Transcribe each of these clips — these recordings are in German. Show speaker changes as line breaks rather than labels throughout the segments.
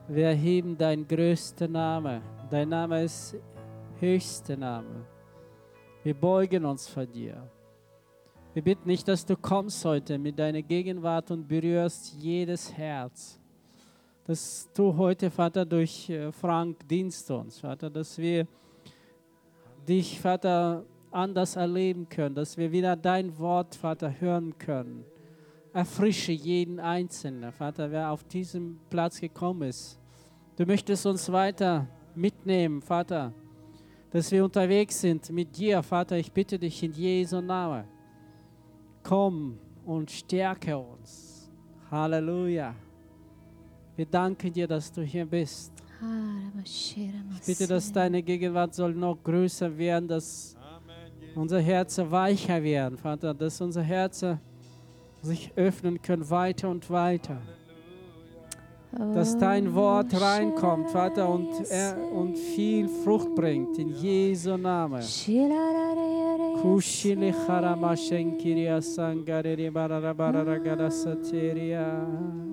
Wir erheben deinen größten Namen. Dein Name ist höchster Name. Wir beugen uns vor dir. Wir bitten dich, dass du kommst heute mit deiner Gegenwart und berührst jedes Herz. Dass du heute, Vater, durch Frank dienst uns, Vater, dass wir dich, Vater, anders erleben können, dass wir wieder dein Wort, Vater, hören können. Erfrische jeden Einzelnen, Vater, wer auf diesem Platz gekommen ist. Du möchtest uns weiter mitnehmen, Vater, dass wir unterwegs sind mit dir, Vater. Ich bitte dich in Jesu Namen. Komm und stärke uns. Halleluja. Wir danken dir, dass du hier bist. Ich bitte, dass deine Gegenwart soll noch größer werden, dass unsere Herzen weicher werden, Vater, dass unsere Herzen sich öffnen können weiter und weiter. Dass dein Wort reinkommt, Vater, und viel Frucht bringt, in Jesu Namen. Kushili Haramashenkiria Sangareri Bararabaragadasateria.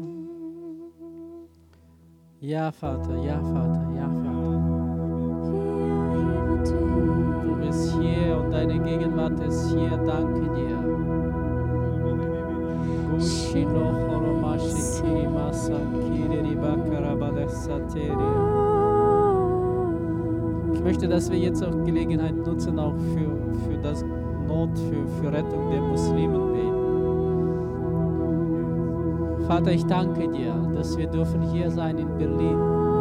Ja, Vater, ja, Vater, ja, Vater. Du bist hier und deine Gegenwart ist hier. Danke dir. Ich möchte, dass wir jetzt auch Gelegenheit nutzen, auch für das Not, für Rettung der Muslimen beten. Vater, ich danke dir, dass wir dürfen hier sein in Berlin.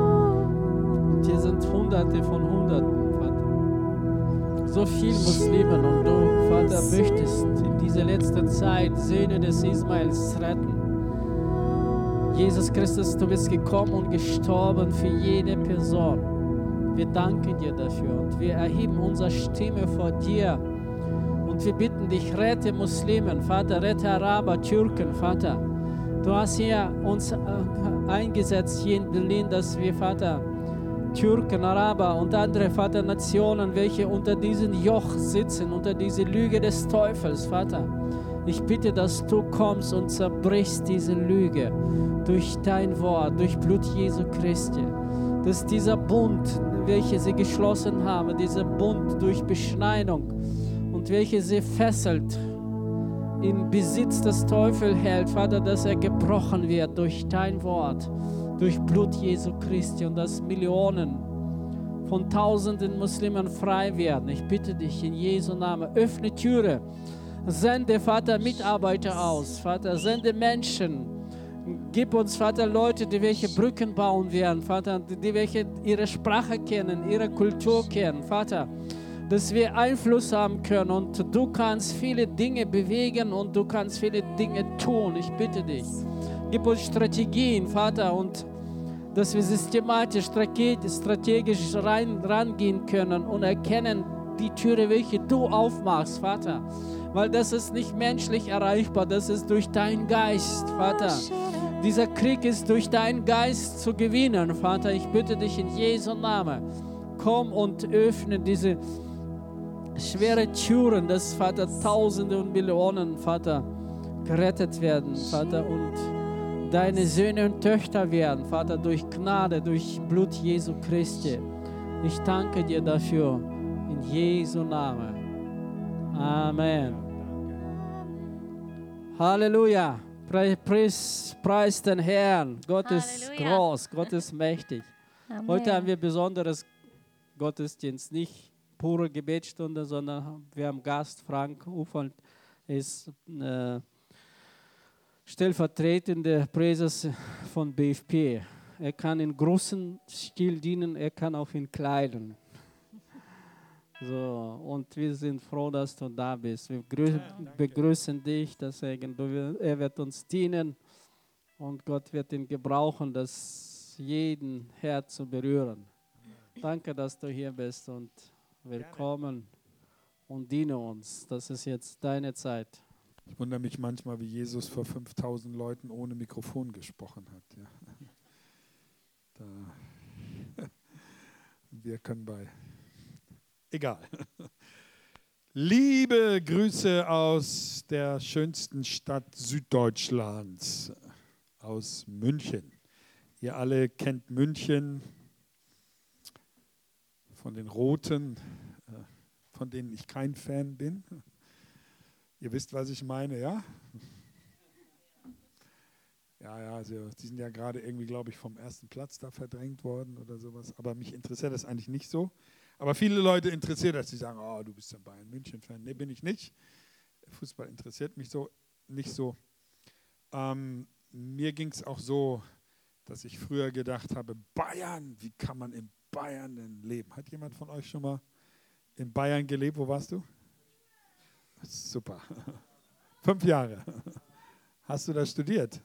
Und hier sind Hunderte von Hunderten, Vater. So viele Muslimen und du, Vater, möchtest in dieser letzten Zeit Söhne des Ismaels retten. Jesus Christus, du bist gekommen und gestorben für jede Person. Wir danken dir dafür und wir erheben unsere Stimme vor dir. Und wir bitten dich, rette Muslimen, Vater, rette Araber, Türken, Vater. Du hast hier uns eingesetzt hier in Berlin, dass wir, Vater, Türken, Araber und andere, Vater, Nationen, welche unter diesem Joch sitzen, unter dieser Lüge des Teufels, Vater. Ich bitte, dass du kommst und zerbrichst diese Lüge durch dein Wort, durch Blut Jesu Christi. Dass dieser Bund, welchen sie geschlossen haben, dieser Bund durch Beschneidung und welche sie fesselt, in Besitz des Teufels hält, Vater, dass er gebrochen wird durch dein Wort, durch Blut Jesu Christi und dass Millionen von Tausenden Muslimen frei werden. Ich bitte dich in Jesu Namen, öffne Türe, sende, Vater, Mitarbeiter aus, Vater, sende Menschen. Gib uns, Vater, Leute, die welche Brücken bauen werden, Vater, die welche ihre Sprache kennen, ihre Kultur kennen, Vater, dass wir Einfluss haben können und du kannst viele Dinge bewegen und du kannst viele Dinge tun. Ich bitte dich, gib uns Strategien, Vater, und dass wir systematisch, strategisch rangehen können und erkennen die Türe, welche du aufmachst, Vater, weil das ist nicht menschlich erreichbar, das ist durch deinen Geist, Vater. Dieser Krieg ist durch deinen Geist zu gewinnen, Vater. Ich bitte dich in Jesu Namen, komm und öffne diese schwere Türen, dass, Vater, Tausende und Millionen, Vater, gerettet werden, Vater, und deine Söhne und Töchter werden, Vater, durch Gnade, durch Blut Jesu Christi. Ich danke dir dafür, in Jesu Namen. Amen. Halleluja. Preis den Herrn. Gott ist groß, Gott ist mächtig.
Amen.
Heute haben wir besonderes Gottesdienst, nicht pure Gebetsstunde, sondern wir haben Gast, Frank Ufeld ist stellvertretender Präses von BFP. Er kann in großem Stil dienen, er kann auch in kleinen. So, und wir sind froh, dass du da bist. Wir begrüßen dich, dass er wird uns dienen und Gott wird ihn gebrauchen, das jeden Herz zu berühren. Danke, dass du hier bist und willkommen und diene uns. Das ist jetzt deine Zeit.
Ich wundere mich manchmal, wie Jesus vor 5000 Leuten ohne Mikrofon gesprochen hat. Ja. Wir können bei... Egal. Liebe Grüße aus der schönsten Stadt Süddeutschlands, aus München. Ihr alle kennt München von den Roten, von denen ich kein Fan bin. Ihr wisst, was ich meine, ja? Ja, also die sind ja gerade irgendwie, glaube ich, vom ersten Platz da verdrängt worden oder sowas. Aber mich interessiert das eigentlich nicht so. Aber viele Leute interessiert das, die sagen, oh, du bist ein Bayern-München-Fan. Nee, bin ich nicht. Fußball interessiert mich so nicht so. Mir ging es auch so, dass ich früher gedacht habe, Bayern, wie kann man in Bayern denn leben? Hat jemand von euch schon mal in Bayern gelebt? Wo warst du? Super. 5 Jahre. Hast du da studiert?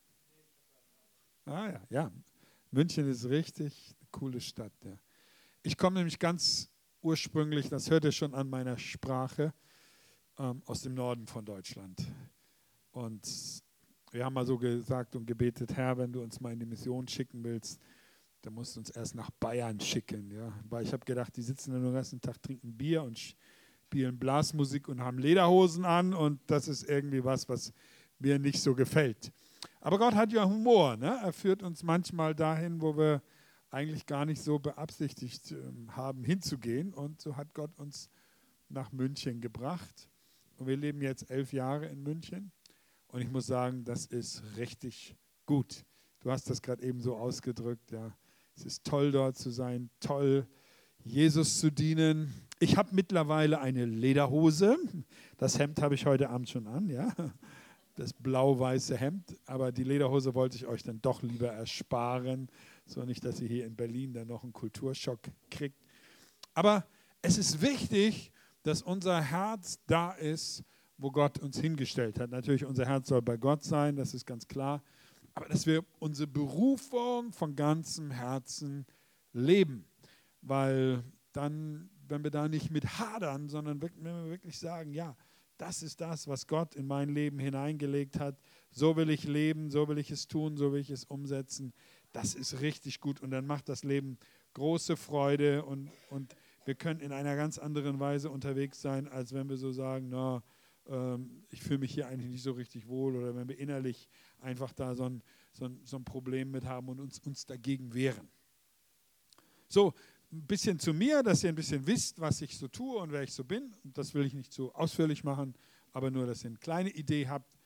Ah ja. München ist richtig eine coole Stadt. Ja. Ich komme nämlich ganz ursprünglich, das hört ihr schon an meiner Sprache, aus dem Norden von Deutschland. Und wir haben mal so gesagt und gebetet, Herr, wenn du uns mal in die Mission schicken willst, dann musst du uns erst nach Bayern schicken. Ja? Weil ich habe gedacht, die sitzen dann den ganzen Tag, trinken Bier und spielen Blasmusik und haben Lederhosen an und das ist irgendwie was mir nicht so gefällt. Aber Gott hat ja Humor. Ne? Er führt uns manchmal dahin, wo wir eigentlich gar nicht so beabsichtigt haben, hinzugehen. Und so hat Gott uns nach München gebracht. Und wir leben jetzt 11 Jahre in München. Und ich muss sagen, das ist richtig gut. Du hast das gerade eben so ausgedrückt. Ja. Es ist toll, dort zu sein, toll, Jesus zu dienen. Ich habe mittlerweile eine Lederhose. Das Hemd habe ich heute Abend schon an, ja. Das blau-weiße Hemd. Aber die Lederhose wollte ich euch dann doch lieber ersparen. So nicht, dass ihr hier in Berlin dann noch einen Kulturschock kriegt. Aber es ist wichtig, dass unser Herz da ist, wo Gott uns hingestellt hat. Natürlich, unser Herz soll bei Gott sein, das ist ganz klar. Aber dass wir unsere Berufung von ganzem Herzen leben. Weil dann, wenn wir da nicht mit hadern, sondern wenn wir wirklich sagen, ja, das ist das, was Gott in mein Leben hineingelegt hat. So will ich leben, so will ich es tun, so will ich es umsetzen. Das ist richtig gut und dann macht das Leben große Freude und wir können in einer ganz anderen Weise unterwegs sein, als wenn wir so sagen, na, ich fühle mich hier eigentlich nicht so richtig wohl oder wenn wir innerlich einfach da so ein Problem mit haben und uns dagegen wehren. So, ein bisschen zu mir, dass ihr ein bisschen wisst, was ich so tue und wer ich so bin. Und das will ich nicht so ausführlich machen, aber nur, dass ihr eine kleine Idee habt.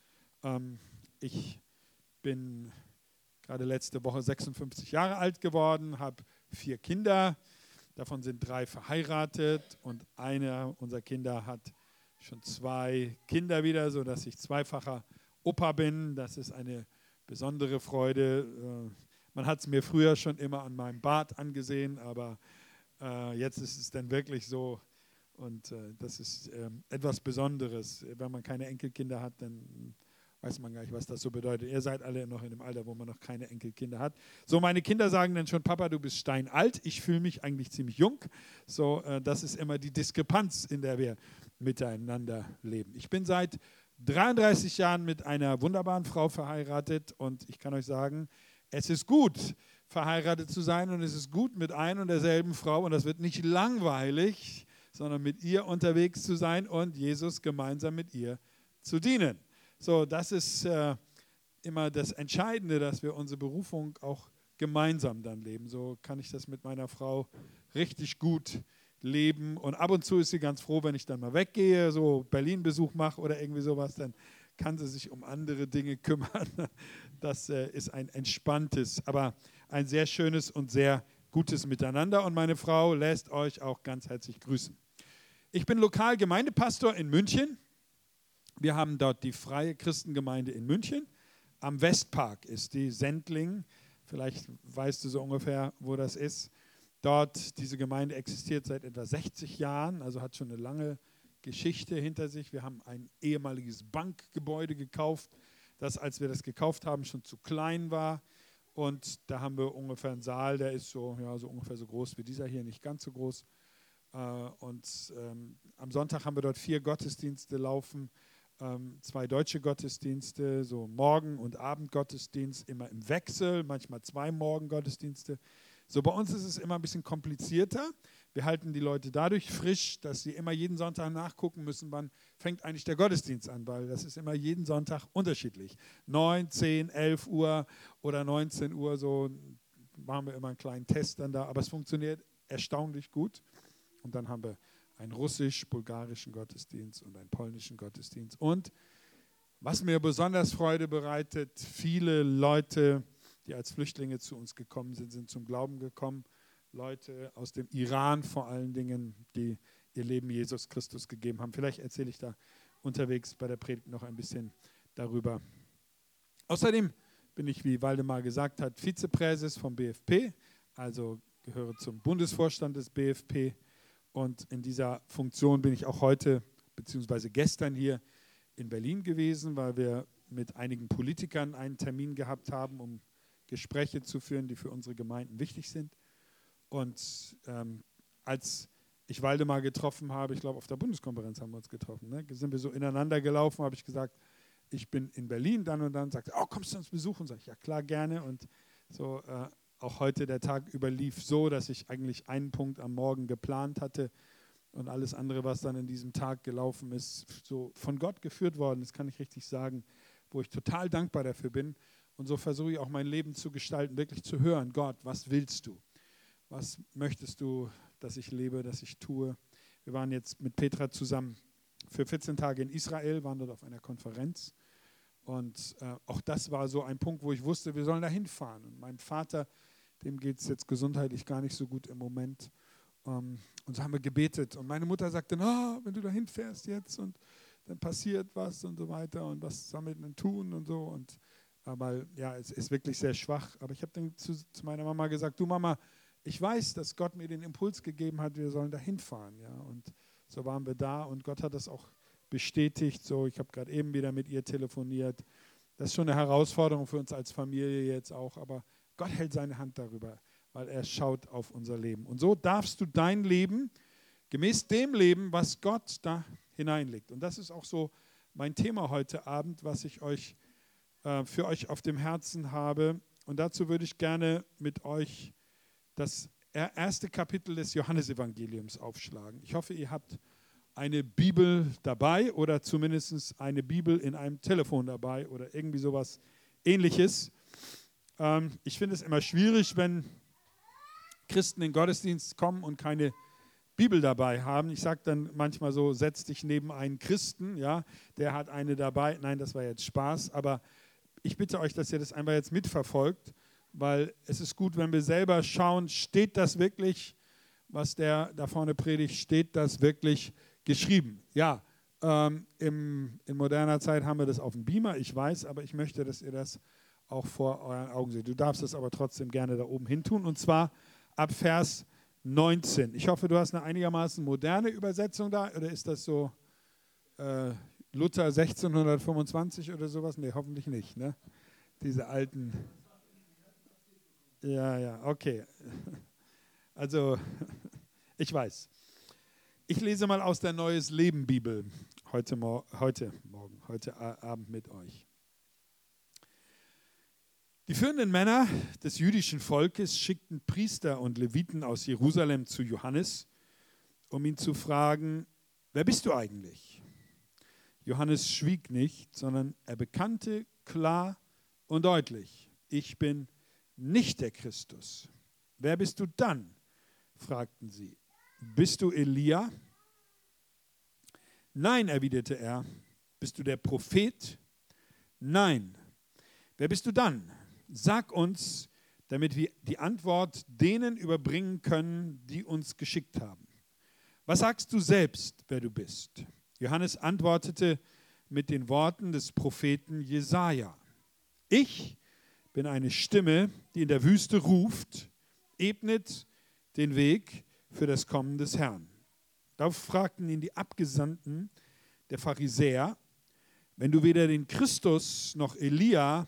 Ich bin gerade letzte Woche 56 Jahre alt geworden, habe 4 Kinder. Davon sind 3 verheiratet und einer unserer Kinder hat schon 2 Kinder wieder, sodass ich zweifacher Opa bin. Das ist eine besondere Freude. Man hat es mir früher schon immer an meinem Bart angesehen, aber jetzt ist es dann wirklich so und das ist etwas Besonderes. Wenn man keine Enkelkinder hat, dann weiß man gar nicht, was das so bedeutet. Ihr seid alle noch in dem Alter, wo man noch keine Enkelkinder hat. So, meine Kinder sagen dann schon, Papa, du bist steinalt. Ich fühle mich eigentlich ziemlich jung. So, das ist immer die Diskrepanz, in der wir miteinander leben. Ich bin seit 33 Jahren mit einer wunderbaren Frau verheiratet und ich kann euch sagen, es ist gut, verheiratet zu sein und es ist gut mit ein und derselben Frau und das wird nicht langweilig, sondern mit ihr unterwegs zu sein und Jesus gemeinsam mit ihr zu dienen. So, das ist immer das Entscheidende, dass wir unsere Berufung auch gemeinsam dann leben. So kann ich das mit meiner Frau richtig gut leben und ab und zu ist sie ganz froh, wenn ich dann mal weggehe, so Berlin-Besuch mache oder irgendwie sowas, dann kann sie sich um andere Dinge kümmern. Das ist ein entspanntes, aber ein sehr schönes und sehr gutes Miteinander und meine Frau lässt euch auch ganz herzlich grüßen. Ich bin Lokalgemeindepastor in München. Wir haben dort die Freie Christengemeinde in München. Am Westpark ist die Sendling. Vielleicht weißt du so ungefähr, wo das ist. Dort, diese Gemeinde existiert seit etwa 60 Jahren, also hat schon eine lange Geschichte hinter sich. Wir haben ein ehemaliges Bankgebäude gekauft, das, als wir das gekauft haben, schon zu klein war. Und da haben wir ungefähr einen Saal, der ist so, ja, so ungefähr so groß wie dieser hier, nicht ganz so groß. Und am Sonntag haben wir dort 4 Gottesdienste laufen. 2 deutsche Gottesdienste, so Morgen- und Abendgottesdienst, immer im Wechsel, manchmal 2 Morgengottesdienste. So, bei uns ist es immer ein bisschen komplizierter. Wir halten die Leute dadurch frisch, dass sie immer jeden Sonntag nachgucken müssen, wann fängt eigentlich der Gottesdienst an, weil das ist immer jeden Sonntag unterschiedlich. 9, 10, 11 Uhr oder 19 Uhr, so machen wir immer einen kleinen Test dann da, aber es funktioniert erstaunlich gut. Und dann haben wir einen russisch-bulgarischen Gottesdienst und einen polnischen Gottesdienst. Und was mir besonders Freude bereitet, viele Leute, die als Flüchtlinge zu uns gekommen sind, sind zum Glauben gekommen. Leute aus dem Iran vor allen Dingen, die ihr Leben Jesus Christus gegeben haben. Vielleicht erzähle ich da unterwegs bei der Predigt noch ein bisschen darüber. Außerdem bin ich, wie Waldemar gesagt hat, Vizepräses vom BFP, also gehöre zum Bundesvorstand des BFP. Und in dieser Funktion bin ich auch heute bzw. gestern hier in Berlin gewesen, weil wir mit einigen Politikern einen Termin gehabt haben, um Gespräche zu führen, die für unsere Gemeinden wichtig sind. Und als ich Waldemar getroffen habe, ich glaube auf der Bundeskonferenz haben wir uns getroffen, ne? Sind wir so ineinander gelaufen, habe ich gesagt, ich bin in Berlin dann und dann, sagt er, oh, kommst du uns besuchen? Sag ich, ja klar, gerne. Und so auch heute der Tag überlief so, dass ich eigentlich einen Punkt am Morgen geplant hatte und alles andere, was dann in diesem Tag gelaufen ist, so von Gott geführt worden, das kann ich richtig sagen, wo ich total dankbar dafür bin. Und so versuche ich auch mein Leben zu gestalten, wirklich zu hören, Gott, was willst du? Was möchtest du, dass ich lebe, dass ich tue? Wir waren jetzt mit Petra zusammen für 14 Tage in Israel, waren dort auf einer Konferenz. Und auch das war so ein Punkt, wo ich wusste, wir sollen da hinfahren. Und mein Vater, dem geht es jetzt gesundheitlich gar nicht so gut im Moment. Und so haben wir gebetet. Und meine Mutter sagte, oh, wenn du da hinfährst jetzt und dann passiert was und so weiter und was sollen wir denn tun und so. Und aber ja, es ist wirklich sehr schwach. Aber ich habe dann zu meiner Mama gesagt, du Mama, ich weiß, dass Gott mir den Impuls gegeben hat, wir sollen da hinfahren. Ja? Und so waren wir da und Gott hat das auch bestätigt. So, ich habe gerade eben wieder mit ihr telefoniert. Das ist schon eine Herausforderung für uns als Familie jetzt auch, aber Gott hält seine Hand darüber, weil er schaut auf unser Leben. Und so darfst du dein Leben gemäß dem Leben, was Gott da hineinlegt. Und das ist auch so mein Thema heute Abend, was ich für euch auf dem Herzen habe. Und dazu würde ich gerne mit euch das erste Kapitel des Johannesevangeliums aufschlagen. Ich hoffe, ihr habt eine Bibel dabei oder zumindest eine Bibel in einem Telefon dabei oder irgendwie sowas Ähnliches. Ich finde es immer schwierig, wenn Christen in den Gottesdienst kommen und keine Bibel dabei haben. Ich sage dann manchmal so, setz dich neben einen Christen, ja, der hat eine dabei. Nein, das war jetzt Spaß, aber ich bitte euch, dass ihr das einfach jetzt mitverfolgt, weil es ist gut, wenn wir selber schauen, steht das wirklich, was der da vorne predigt, steht das wirklich geschrieben? Ja, in moderner Zeit haben wir das auf dem Beamer, ich weiß, aber ich möchte, dass ihr das auch vor euren Augen seht. Du darfst es aber trotzdem gerne da oben hin tun, und zwar ab Vers 19. Ich hoffe, du hast eine einigermaßen moderne Übersetzung da, oder ist das so Luther 1625 oder sowas? Nee, hoffentlich nicht, ne? Diese alten... Ja, okay. Also, ich weiß. Ich lese mal aus der Neues Leben Bibel heute Abend mit euch. Die führenden Männer des jüdischen Volkes schickten Priester und Leviten aus Jerusalem zu Johannes, um ihn zu fragen, wer bist du eigentlich? Johannes schwieg nicht, sondern er bekannte klar und deutlich, ich bin nicht der Christus. Wer bist du dann? Fragten sie. Bist du Elia? Nein, erwiderte er. Bist du der Prophet? Nein. Wer bist du dann? Sag uns, damit wir die Antwort denen überbringen können, die uns geschickt haben. Was sagst du selbst, wer du bist? Johannes antwortete mit den Worten des Propheten Jesaja. Ich bin eine Stimme, die in der Wüste ruft, ebnet den Weg für das Kommen des Herrn. Darauf fragten ihn die Abgesandten der Pharisäer, wenn du weder der Christus noch Elia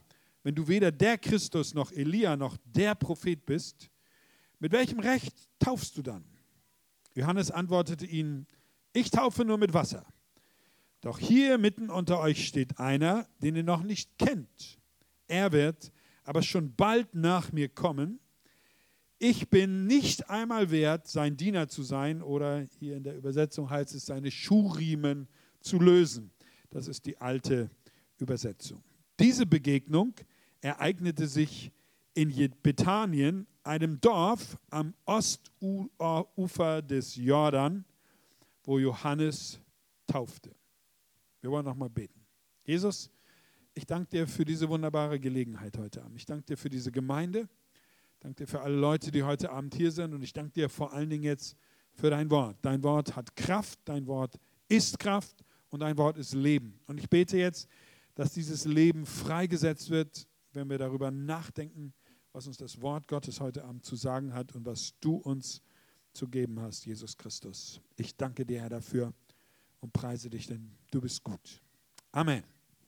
noch der Prophet bist, mit welchem Recht taufst du dann? Johannes antwortete ihnen, ich taufe nur mit Wasser. Doch hier mitten unter euch steht einer, den ihr noch nicht kennt. Er wird aber schon bald nach mir kommen. ich bin nicht einmal wert, sein Diener zu sein, oder hier in der Übersetzung heißt es, seine Schuhriemen zu lösen. Das ist die alte Übersetzung. Diese Begegnung ereignete sich in Bethanien, einem Dorf am Ostufer des Jordan, wo Johannes taufte. Wir wollen nochmal beten. Jesus, ich danke dir für diese wunderbare Gelegenheit heute Abend. Ich danke dir für diese Gemeinde. Ich danke dir für alle Leute, die heute Abend hier sind. Und ich danke dir vor allen Dingen jetzt für dein Wort. Dein Wort hat Kraft, dein Wort ist Kraft und dein Wort ist Leben. Und ich bete jetzt, dass dieses Leben freigesetzt wird, wenn wir darüber nachdenken, was uns das Wort Gottes heute Abend zu sagen hat und was du uns zu geben hast, Jesus Christus. Ich danke dir, Herr, dafür und preise dich, denn du bist gut. Amen.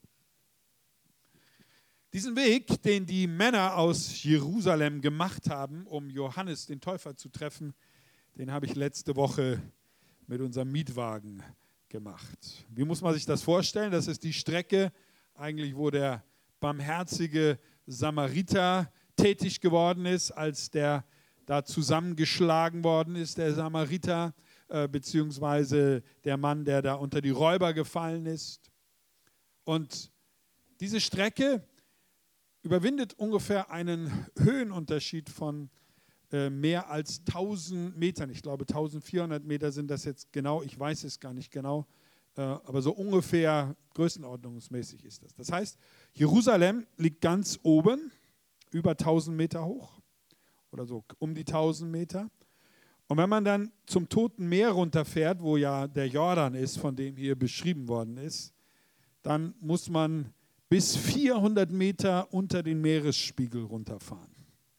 Diesen Weg, den die Männer aus Jerusalem gemacht haben, um Johannes den Täufer zu treffen, den habe ich letzte Woche mit unserem Mietwagen gemacht. Wie muss man sich das vorstellen? Das ist die Strecke, eigentlich wo der barmherzige Samariter tätig geworden ist, als der da zusammengeschlagen worden ist, der Samariter, beziehungsweise der Mann, der da unter die Räuber gefallen ist. Und diese Strecke überwindet ungefähr einen Höhenunterschied von mehr als 1000 Metern. Ich glaube, 1400 Meter sind das jetzt genau. Ich weiß es gar nicht genau. Aber so ungefähr größenordnungsmäßig ist das. Das heißt, Jerusalem liegt ganz oben, über 1000 Meter hoch oder so um die 1000 Meter. Und wenn man dann zum Toten Meer runterfährt, wo ja der Jordan ist, von dem hier beschrieben worden ist, dann muss man bis 400 Meter unter den Meeresspiegel runterfahren.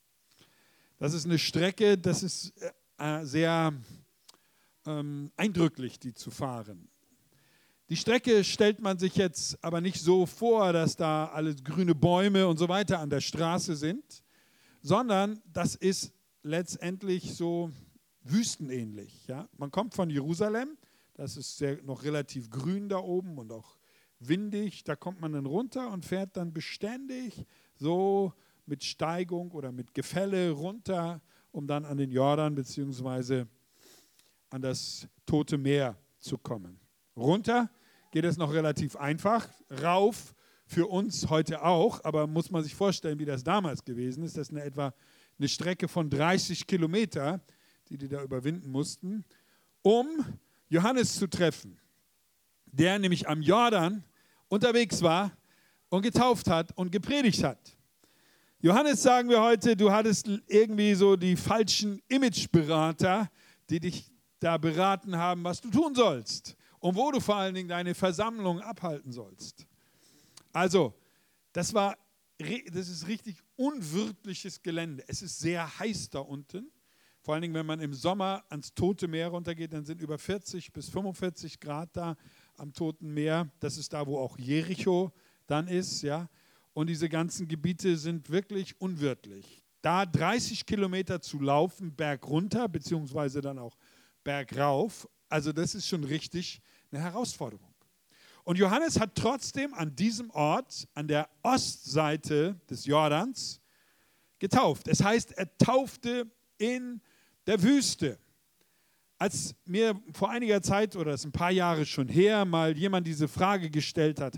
Das ist eine Strecke, das ist sehr eindrücklich, die zu fahren. Die Strecke stellt man sich jetzt aber nicht so vor, dass da alles grüne Bäume und so weiter an der Straße sind, sondern das ist letztendlich so wüstenähnlich. Ja? Man kommt von Jerusalem, das ist noch relativ grün da oben und auch windig, da kommt man dann runter und fährt dann beständig so mit Steigung oder mit Gefälle runter, um dann an den Jordan bzw. an das Tote Meer zu kommen. Runter geht es noch relativ einfach, rauf für uns heute auch, aber muss man sich vorstellen, wie das damals gewesen ist. Das ist etwa eine Strecke von 30 Kilometer, die da überwinden mussten, um Johannes zu treffen, der nämlich am Jordan unterwegs war und getauft hat und gepredigt hat. Johannes, sagen wir heute, du hattest irgendwie so die falschen Imageberater, die dich da beraten haben, was du tun sollst und wo du vor allen Dingen deine Versammlung abhalten sollst. Also, das ist richtig unwirtliches Gelände. Es ist sehr heiß da unten. Vor allen Dingen, wenn man im Sommer ans Tote Meer runtergeht, dann sind über 40 bis 45 Grad da am Toten Meer. Das ist da, wo auch Jericho dann ist. Ja? Und diese ganzen Gebiete sind wirklich unwirtlich. Da 30 Kilometer zu laufen, bergunter, beziehungsweise dann auch bergauf, also das ist schon richtig eine Herausforderung. Und Johannes hat trotzdem an diesem Ort, an der Ostseite des Jordans, getauft. Es heißt, er taufte in der Wüste. Als mir vor einiger Zeit, oder das ist ein paar Jahre schon her, mal jemand diese Frage gestellt hat,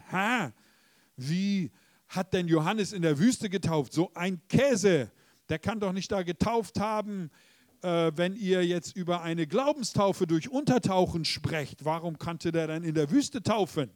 wie hat denn Johannes in der Wüste getauft? So ein Käse, der kann doch nicht da getauft haben, wenn ihr jetzt über eine Glaubenstaufe durch Untertauchen sprecht. Warum konnte der dann in der Wüste taufen?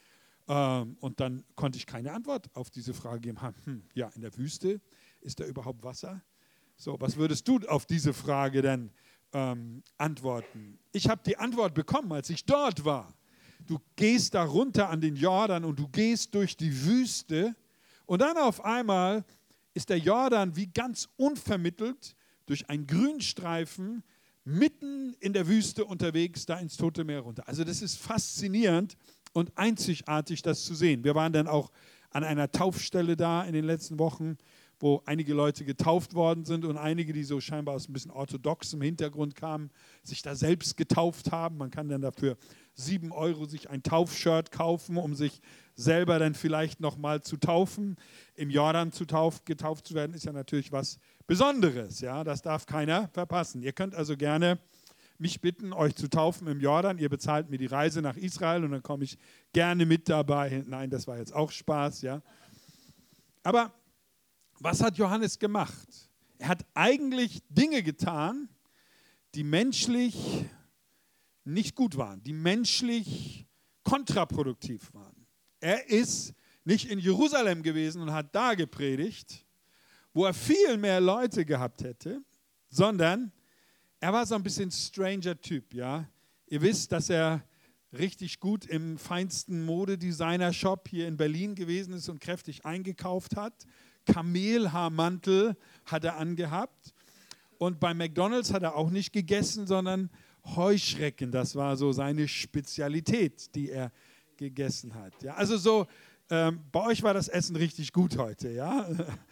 Und dann konnte ich keine Antwort auf diese Frage geben. Ja, in der Wüste, ist da überhaupt Wasser? So, was würdest du auf diese Frage denn antworten? Ich habe die Antwort bekommen, als ich dort war. Du gehst da runter an den Jordan und du gehst durch die Wüste und dann auf einmal ist der Jordan wie ganz unvermittelt durch einen Grünstreifen mitten in der Wüste unterwegs, da ins Tote Meer runter. Also das ist faszinierend und einzigartig, das zu sehen. Wir waren dann auch an einer Taufstelle da in den letzten Wochen, wo einige Leute getauft worden sind und einige, die so scheinbar aus ein bisschen orthodoxem Hintergrund kamen, sich da selbst getauft haben. Man kann dann dafür 7 Euro sich ein Taufshirt kaufen, um sich selber dann vielleicht nochmal zu taufen. Im Jordan getauft zu werden, ist ja natürlich was Besonderes. Ja? Das darf keiner verpassen. Ihr könnt also gerne mich bitten, euch zu taufen im Jordan. Ihr bezahlt mir die Reise nach Israel und dann komme ich gerne mit dabei. Nein, das war jetzt auch Spaß. Ja? Aber was hat Johannes gemacht? Er hat eigentlich Dinge getan, die menschlich nicht gut waren, die menschlich kontraproduktiv waren. Er ist nicht in Jerusalem gewesen und hat da gepredigt, wo er viel mehr Leute gehabt hätte, sondern er war so ein bisschen stranger Typ. Ja? Ihr wisst, dass er richtig gut im feinsten Modedesigner-Shop hier in Berlin gewesen ist und kräftig eingekauft hat. Kamelhaarmantel hat er angehabt. Und bei McDonald's hat er auch nicht gegessen, sondern Heuschrecken. Das war so seine Spezialität, die er gegessen hat. Ja, also so, bei euch war das Essen richtig gut heute. Ja?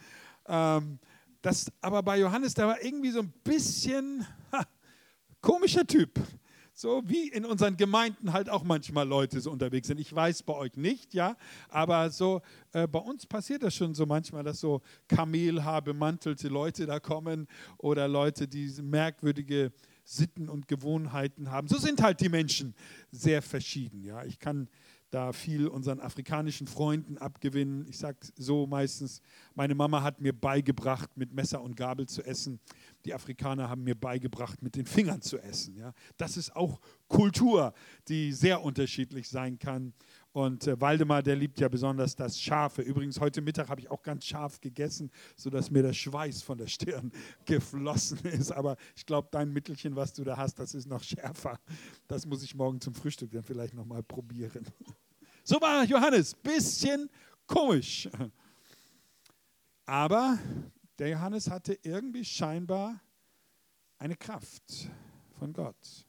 Aber bei Johannes, der war irgendwie so ein bisschen komischer Typ. So wie in unseren Gemeinden halt auch manchmal Leute so unterwegs sind. Ich weiß bei euch nicht, ja, aber so bei uns passiert das schon so manchmal, dass so kamelhaarbemantelte Leute da kommen oder Leute, die merkwürdige Sitten und Gewohnheiten haben. So sind halt die Menschen sehr verschieden. Ja. Ich kann da viel unseren afrikanischen Freunden abgewinnen. Ich sage so meistens, meine Mama hat mir beigebracht, mit Messer und Gabel zu essen. Die Afrikaner haben mir beigebracht, mit den Fingern zu essen. Ja. Das ist auch Kultur, die sehr unterschiedlich sein kann. Und Waldemar, der liebt ja besonders das Scharfe. Übrigens, heute Mittag habe ich auch ganz scharf gegessen, sodass mir der Schweiß von der Stirn geflossen ist. Aber ich glaube, dein Mittelchen, was du da hast, das ist noch schärfer. Das muss ich morgen zum Frühstück dann vielleicht nochmal probieren. So war Johannes, bisschen komisch. Aber der Johannes hatte irgendwie scheinbar eine Kraft von Gott.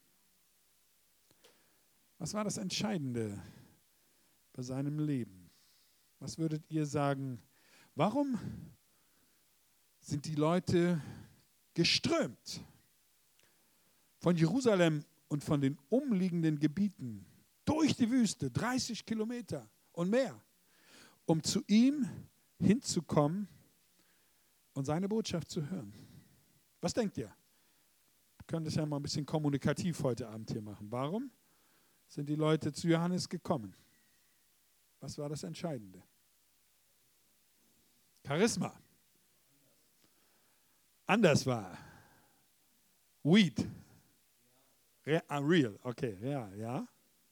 Was war das Entscheidende bei seinem Leben? Was würdet ihr sagen? Warum sind die Leute geströmt von Jerusalem und von den umliegenden Gebieten durch die Wüste, 30 Kilometer und mehr, um zu ihm hinzukommen und seine Botschaft zu hören? Was denkt ihr? Wir können das ja mal ein bisschen kommunikativ heute Abend hier machen. Warum sind die Leute zu Johannes gekommen? Was war das Entscheidende? Charisma. Anders war. Weed. Real. Okay, real, ja.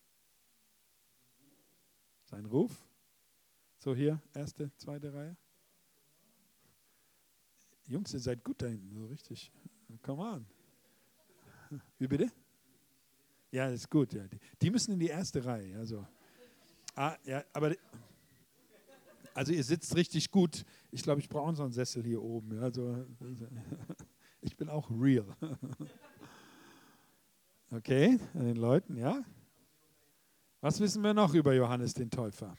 Sein Ruf. So hier, erste, zweite Reihe. Jungs, ihr seid gut da hinten, so richtig. Come on. Wie bitte? Ja, das ist gut. Ja. Die müssen in die erste Reihe. Also, ja, aber also ihr sitzt richtig gut. Ich glaube, ich brauche auch so einen Sessel hier oben. Also, ich bin auch real. Okay, an den Leuten, ja. Was wissen wir noch über Johannes den Täufer?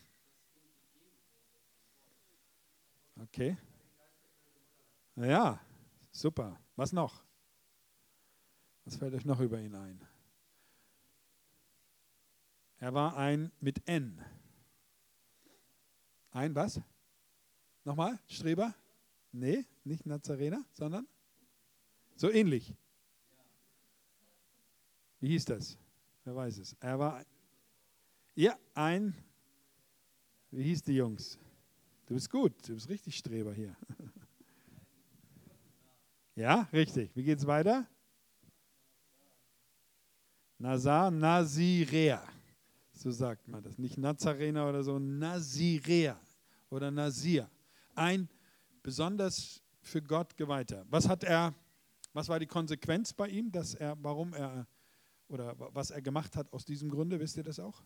Okay. Ja, super. Was noch? Was fällt euch noch über ihn ein? Er war ein mit N. Ein was? Nochmal? Streber? Nee, nicht Nazarener, sondern so ähnlich. Wie hieß das? Wer weiß es? Er war wie hieß die Jungs? Du bist gut, du bist richtig Streber hier. Ja, richtig. Wie geht's weiter? Naziräer. So sagt man das. Nicht Nazarener oder so, Naziräer oder Nazir. Ein besonders für Gott Geweihter. Was war die Konsequenz bei ihm, was er gemacht hat aus diesem Grunde? Wisst ihr das auch?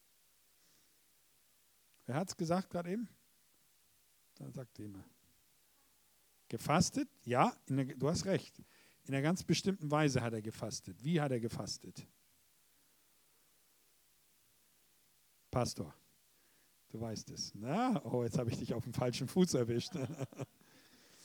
Wer hat es gesagt gerade eben? Da sagt jemand. Gefastet? Ja, du hast recht. In einer ganz bestimmten Weise hat er gefastet. Wie hat er gefastet? Pastor, du weißt es. Na, oh, jetzt habe ich dich auf dem falschen Fuß erwischt.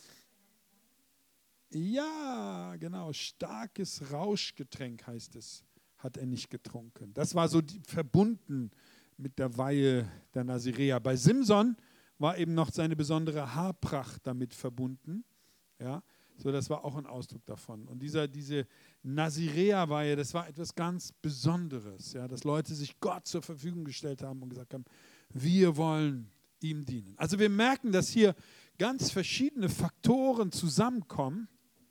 Ja, genau, starkes Rauschgetränk heißt es, hat er nicht getrunken. Das war so verbunden mit der Weihe der Naziräer. Bei Simson war eben noch seine besondere Haarpracht damit verbunden. Ja, so, das war auch ein Ausdruck davon. Und diese Naziräerweihe, das war etwas ganz Besonderes, ja, dass Leute sich Gott zur Verfügung gestellt haben und gesagt haben, wir wollen ihm dienen. Also wir merken, dass hier ganz verschiedene Faktoren zusammenkommen,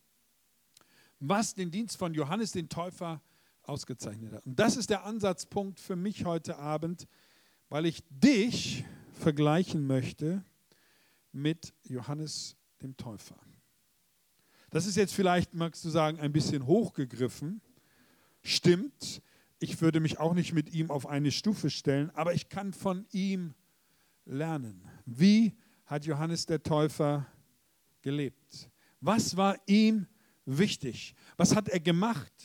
was den Dienst von Johannes den Täufer ausgezeichnet hat. Und das ist der Ansatzpunkt für mich heute Abend, weil ich dich vergleichen möchte mit Johannes dem Täufer. Das ist jetzt vielleicht, magst du sagen, ein bisschen hochgegriffen. Stimmt, ich würde mich auch nicht mit ihm auf eine Stufe stellen, aber ich kann von ihm lernen. Wie hat Johannes der Täufer gelebt? Was war ihm wichtig? Was hat er gemacht?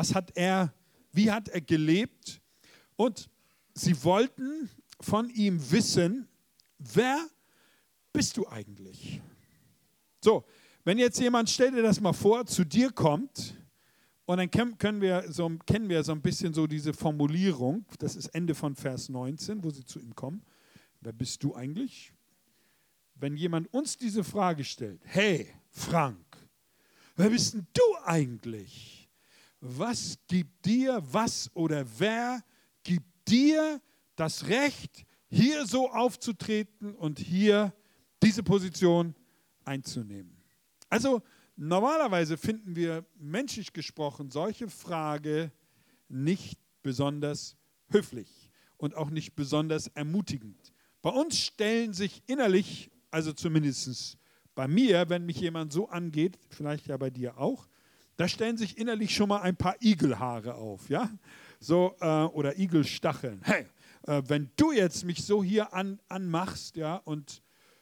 Wie hat er gelebt? Und sie wollten von ihm wissen, wer bist du eigentlich? So, wenn jetzt jemand, stell dir das mal vor, zu dir kommt und dann kennen wir so ein bisschen so diese Formulierung, das ist Ende von Vers 19, wo sie zu ihm kommen. Wer bist du eigentlich? Wenn jemand uns diese Frage stellt, hey Frank, wer bist denn du eigentlich? Was gibt dir, wer gibt dir das Recht, hier so aufzutreten und hier diese Position einzunehmen? Also normalerweise finden wir menschlich gesprochen solche Frage nicht besonders höflich und auch nicht besonders ermutigend. Bei uns stellen sich innerlich, also zumindest bei mir, wenn mich jemand so angeht, vielleicht ja bei dir auch, da stellen sich innerlich schon mal ein paar Igelhaare auf, ja? So, oder Igelstacheln. Hey, wenn du jetzt mich so hier anmachst, ja, und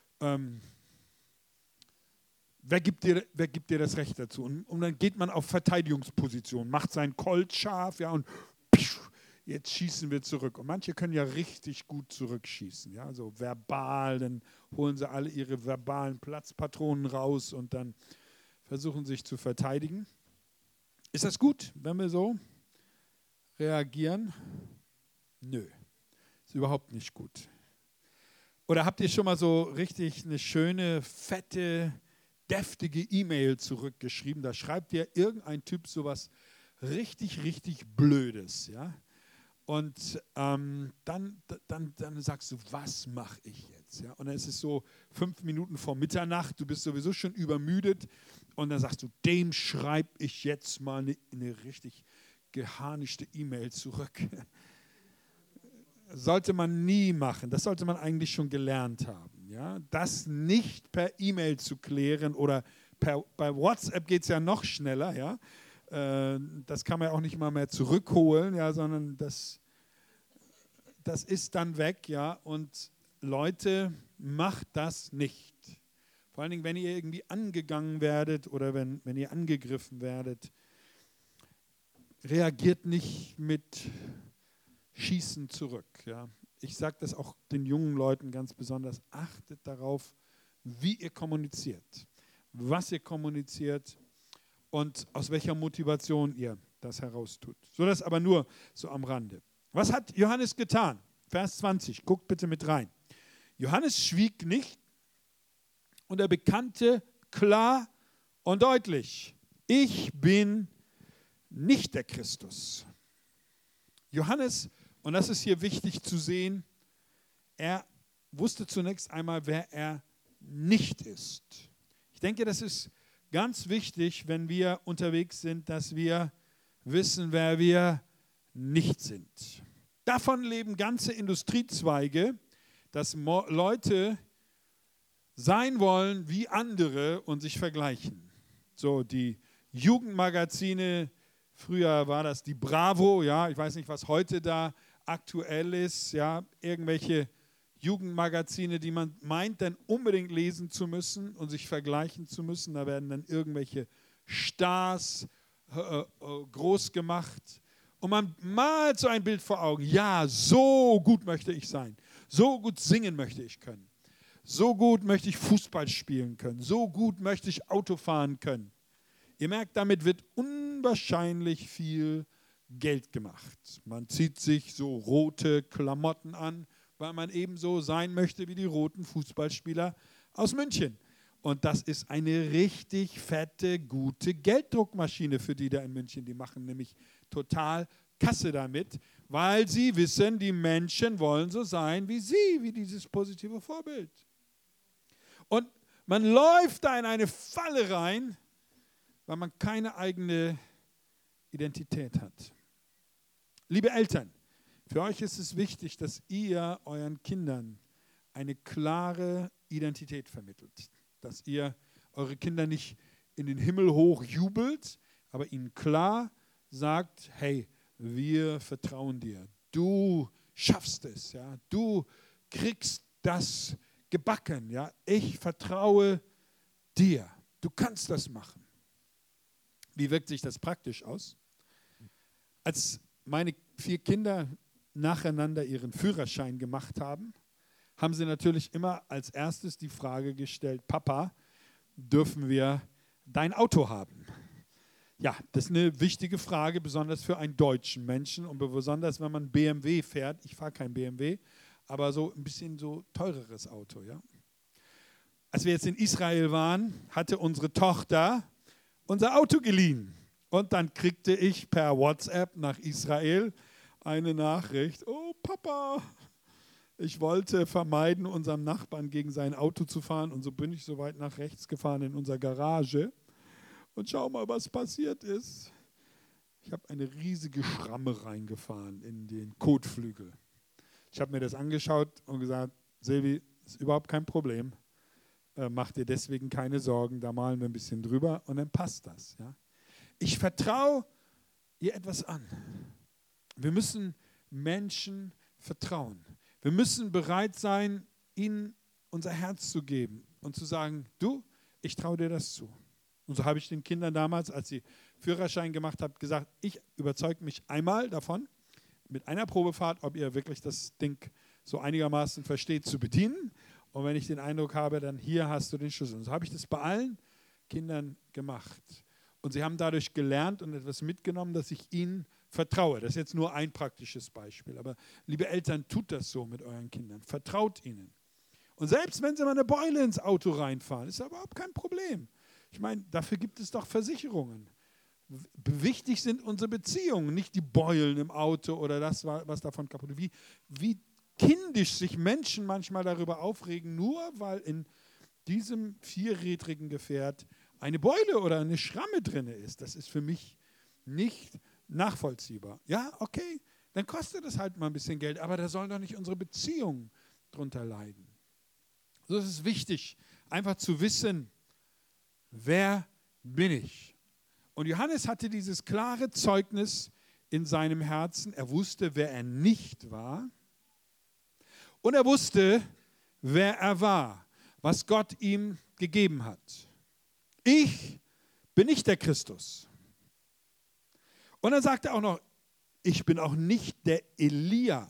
wer gibt dir das Recht dazu? Und dann geht man auf Verteidigungsposition, macht sein Colt scharf, ja, und jetzt schießen wir zurück. Und manche können ja richtig gut zurückschießen, ja, so verbal, dann holen sie alle ihre verbalen Platzpatronen raus und dann versuchen sich zu verteidigen. Ist das gut, wenn wir so reagieren? Nö, ist überhaupt nicht gut. Oder habt ihr schon mal so richtig eine schöne, fette, deftige E-Mail zurückgeschrieben? Da schreibt dir irgendein Typ sowas richtig, richtig Blödes, ja? Und dann sagst du, was mache ich jetzt? Ja? Und dann ist es so 5 Minuten vor Mitternacht, du bist sowieso schon übermüdet und dann sagst du, dem schreibe ich jetzt mal eine richtig geharnischte E-Mail zurück. Sollte man nie machen, das sollte man eigentlich schon gelernt haben. Ja? Das nicht per E-Mail zu klären oder bei WhatsApp geht es ja noch schneller, ja. Das kann man ja auch nicht mal mehr zurückholen, ja, sondern das ist dann weg, ja. Und Leute, macht das nicht. Vor allen Dingen, wenn ihr irgendwie angegangen werdet oder wenn ihr angegriffen werdet, reagiert nicht mit Schießen zurück. Ja. Ich sage das auch den jungen Leuten ganz besonders, achtet darauf, wie ihr kommuniziert, was ihr kommuniziert, und aus welcher Motivation ihr das heraustut. So, das aber nur so am Rande. Was hat Johannes getan? Vers 20, guckt bitte mit rein. Johannes schwieg nicht und er bekannte klar und deutlich, ich bin nicht der Christus. Johannes, und das ist hier wichtig zu sehen, er wusste zunächst einmal, wer er nicht ist. Ich denke, das ist ganz wichtig, wenn wir unterwegs sind, dass wir wissen, wer wir nicht sind. Davon leben ganze Industriezweige, dass Leute sein wollen wie andere und sich vergleichen. So, die Jugendmagazine, früher war das die Bravo, ja, ich weiß nicht, was heute da aktuell ist, ja, irgendwelche Jugendmagazine, die man meint, dann unbedingt lesen zu müssen und sich vergleichen zu müssen. Da werden dann irgendwelche Stars groß gemacht. Und man malt so ein Bild vor Augen. Ja, so gut möchte ich sein. So gut singen möchte ich können. So gut möchte ich Fußball spielen können. So gut möchte ich Auto fahren können. Ihr merkt, damit wird unwahrscheinlich viel Geld gemacht. Man zieht sich so rote Klamotten an, weil man ebenso sein möchte wie die roten Fußballspieler aus München. Und das ist eine richtig fette, gute Gelddruckmaschine für die da in München. Die machen nämlich total Kasse damit, weil sie wissen, die Menschen wollen so sein wie sie, wie dieses positive Vorbild. Und man läuft da in eine Falle rein, weil man keine eigene Identität hat. Liebe Eltern, für euch ist es wichtig, dass ihr euren Kindern eine klare Identität vermittelt. Dass ihr eure Kinder nicht in den Himmel hoch jubelt, aber ihnen klar sagt, hey, wir vertrauen dir. Du schaffst es, ja. Du kriegst das gebacken, ja. Ich vertraue dir. Du kannst das machen. Wie wirkt sich das praktisch aus? Als meine 4 Kinder nacheinander ihren Führerschein gemacht haben, haben sie natürlich immer als erstes die Frage gestellt, Papa, dürfen wir dein Auto haben? Ja, das ist eine wichtige Frage, besonders für einen deutschen Menschen und besonders, wenn man BMW fährt. Ich fahre kein BMW, aber so ein bisschen so teureres Auto. Ja. Als wir jetzt in Israel waren, hatte unsere Tochter unser Auto geliehen. Und dann kriegte ich per WhatsApp nach Israel eine Nachricht, oh Papa, ich wollte vermeiden, unserem Nachbarn gegen sein Auto zu fahren und so bin ich so weit nach rechts gefahren in unserer Garage. Und schau mal, was passiert ist. Ich habe eine riesige Schramme reingefahren in den Kotflügel. Ich habe mir das angeschaut und gesagt, Silvi, ist überhaupt kein Problem. Mach dir deswegen keine Sorgen, da malen wir ein bisschen drüber und dann passt das. Ja? Ich vertraue ihr etwas an. Wir müssen Menschen vertrauen. Wir müssen bereit sein, ihnen unser Herz zu geben und zu sagen, du, ich traue dir das zu. Und so habe ich den Kindern damals, als sie Führerschein gemacht haben, gesagt, ich überzeuge mich einmal davon, mit einer Probefahrt, ob ihr wirklich das Ding so einigermaßen versteht zu bedienen. Und wenn ich den Eindruck habe, dann hier hast du den Schlüssel. Und so habe ich das bei allen Kindern gemacht. Und sie haben dadurch gelernt und etwas mitgenommen, dass ich ihnen vertraue. Das ist jetzt nur ein praktisches Beispiel. Aber liebe Eltern, tut das so mit euren Kindern. Vertraut ihnen. Und selbst wenn sie mal eine Beule ins Auto reinfahren, ist das überhaupt kein Problem. Ich meine, dafür gibt es doch Versicherungen. Wichtig sind unsere Beziehungen, nicht die Beulen im Auto oder das, was davon kaputt ist. Wie kindisch sich Menschen manchmal darüber aufregen, nur weil in diesem 4rädrigen Gefährt eine Beule oder eine Schramme drin ist. Das ist für mich nicht nachvollziehbar. Ja, okay, dann kostet es halt mal ein bisschen Geld, aber da sollen doch nicht unsere Beziehungen drunter leiden. So ist es wichtig, einfach zu wissen, wer bin ich? Und Johannes hatte dieses klare Zeugnis in seinem Herzen. Er wusste, wer er nicht war. Und er wusste, wer er war, was Gott ihm gegeben hat. Ich bin nicht der Christus. Und dann sagt er auch noch, ich bin auch nicht der Elia.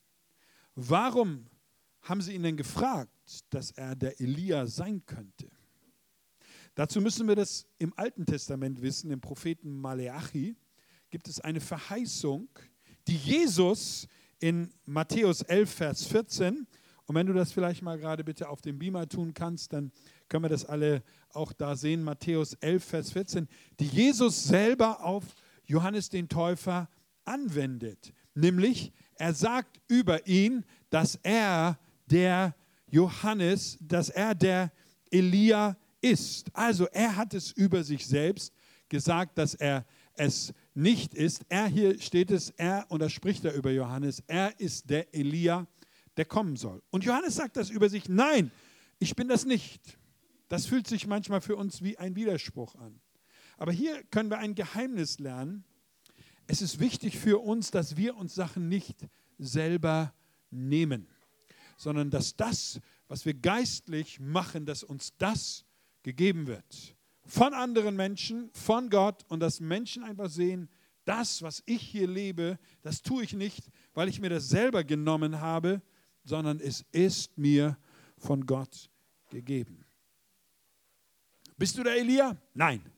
Warum haben sie ihn denn gefragt, dass er der Elia sein könnte? Dazu müssen wir das im Alten Testament wissen, im Propheten Maleachi gibt es eine Verheißung, die Jesus in Matthäus 11, Vers 14, und wenn du das vielleicht mal gerade bitte auf dem Beamer tun kannst, dann können wir das alle auch da sehen, Matthäus 11, Vers 14, die Jesus selber auf Johannes den Täufer anwendet. Nämlich, er sagt über ihn, dass er der Johannes, dass er der Elia ist. Also er hat es über sich selbst gesagt, dass er es nicht ist. Hier steht es, und da spricht er über Johannes, er ist der Elia, der kommen soll. Und Johannes sagt das über sich, nein, ich bin das nicht. Das fühlt sich manchmal für uns wie ein Widerspruch an. Aber hier können wir ein Geheimnis lernen. Es ist wichtig für uns, dass wir uns Sachen nicht selber nehmen, sondern dass das, was wir geistlich machen, dass uns das gegeben wird. Von anderen Menschen, von Gott, und dass Menschen einfach sehen, das, was ich hier lebe, das tue ich nicht, weil ich mir das selber genommen habe, sondern es ist mir von Gott gegeben. Bist du der Elia? Nein.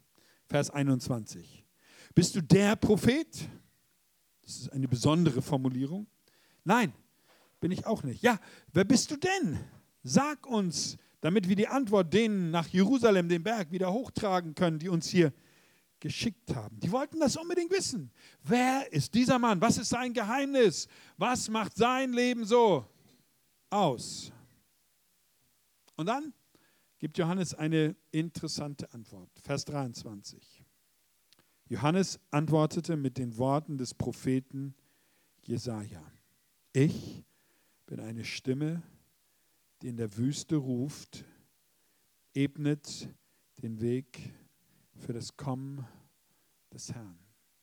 Vers 21. Bist du der Prophet? Das ist eine besondere Formulierung. Nein, bin ich auch nicht. Ja, wer bist du denn? Sag uns, damit wir die Antwort denen nach Jerusalem, den Berg, wieder hochtragen können, die uns hier geschickt haben. Die wollten das unbedingt wissen. Wer ist dieser Mann? Was ist sein Geheimnis? Was macht sein Leben so aus? Und dann gibt Johannes eine interessante Antwort. Vers 23. Johannes antwortete mit den Worten des Propheten Jesaja. Ich bin eine Stimme, die in der Wüste ruft, ebnet den Weg für das Kommen des Herrn.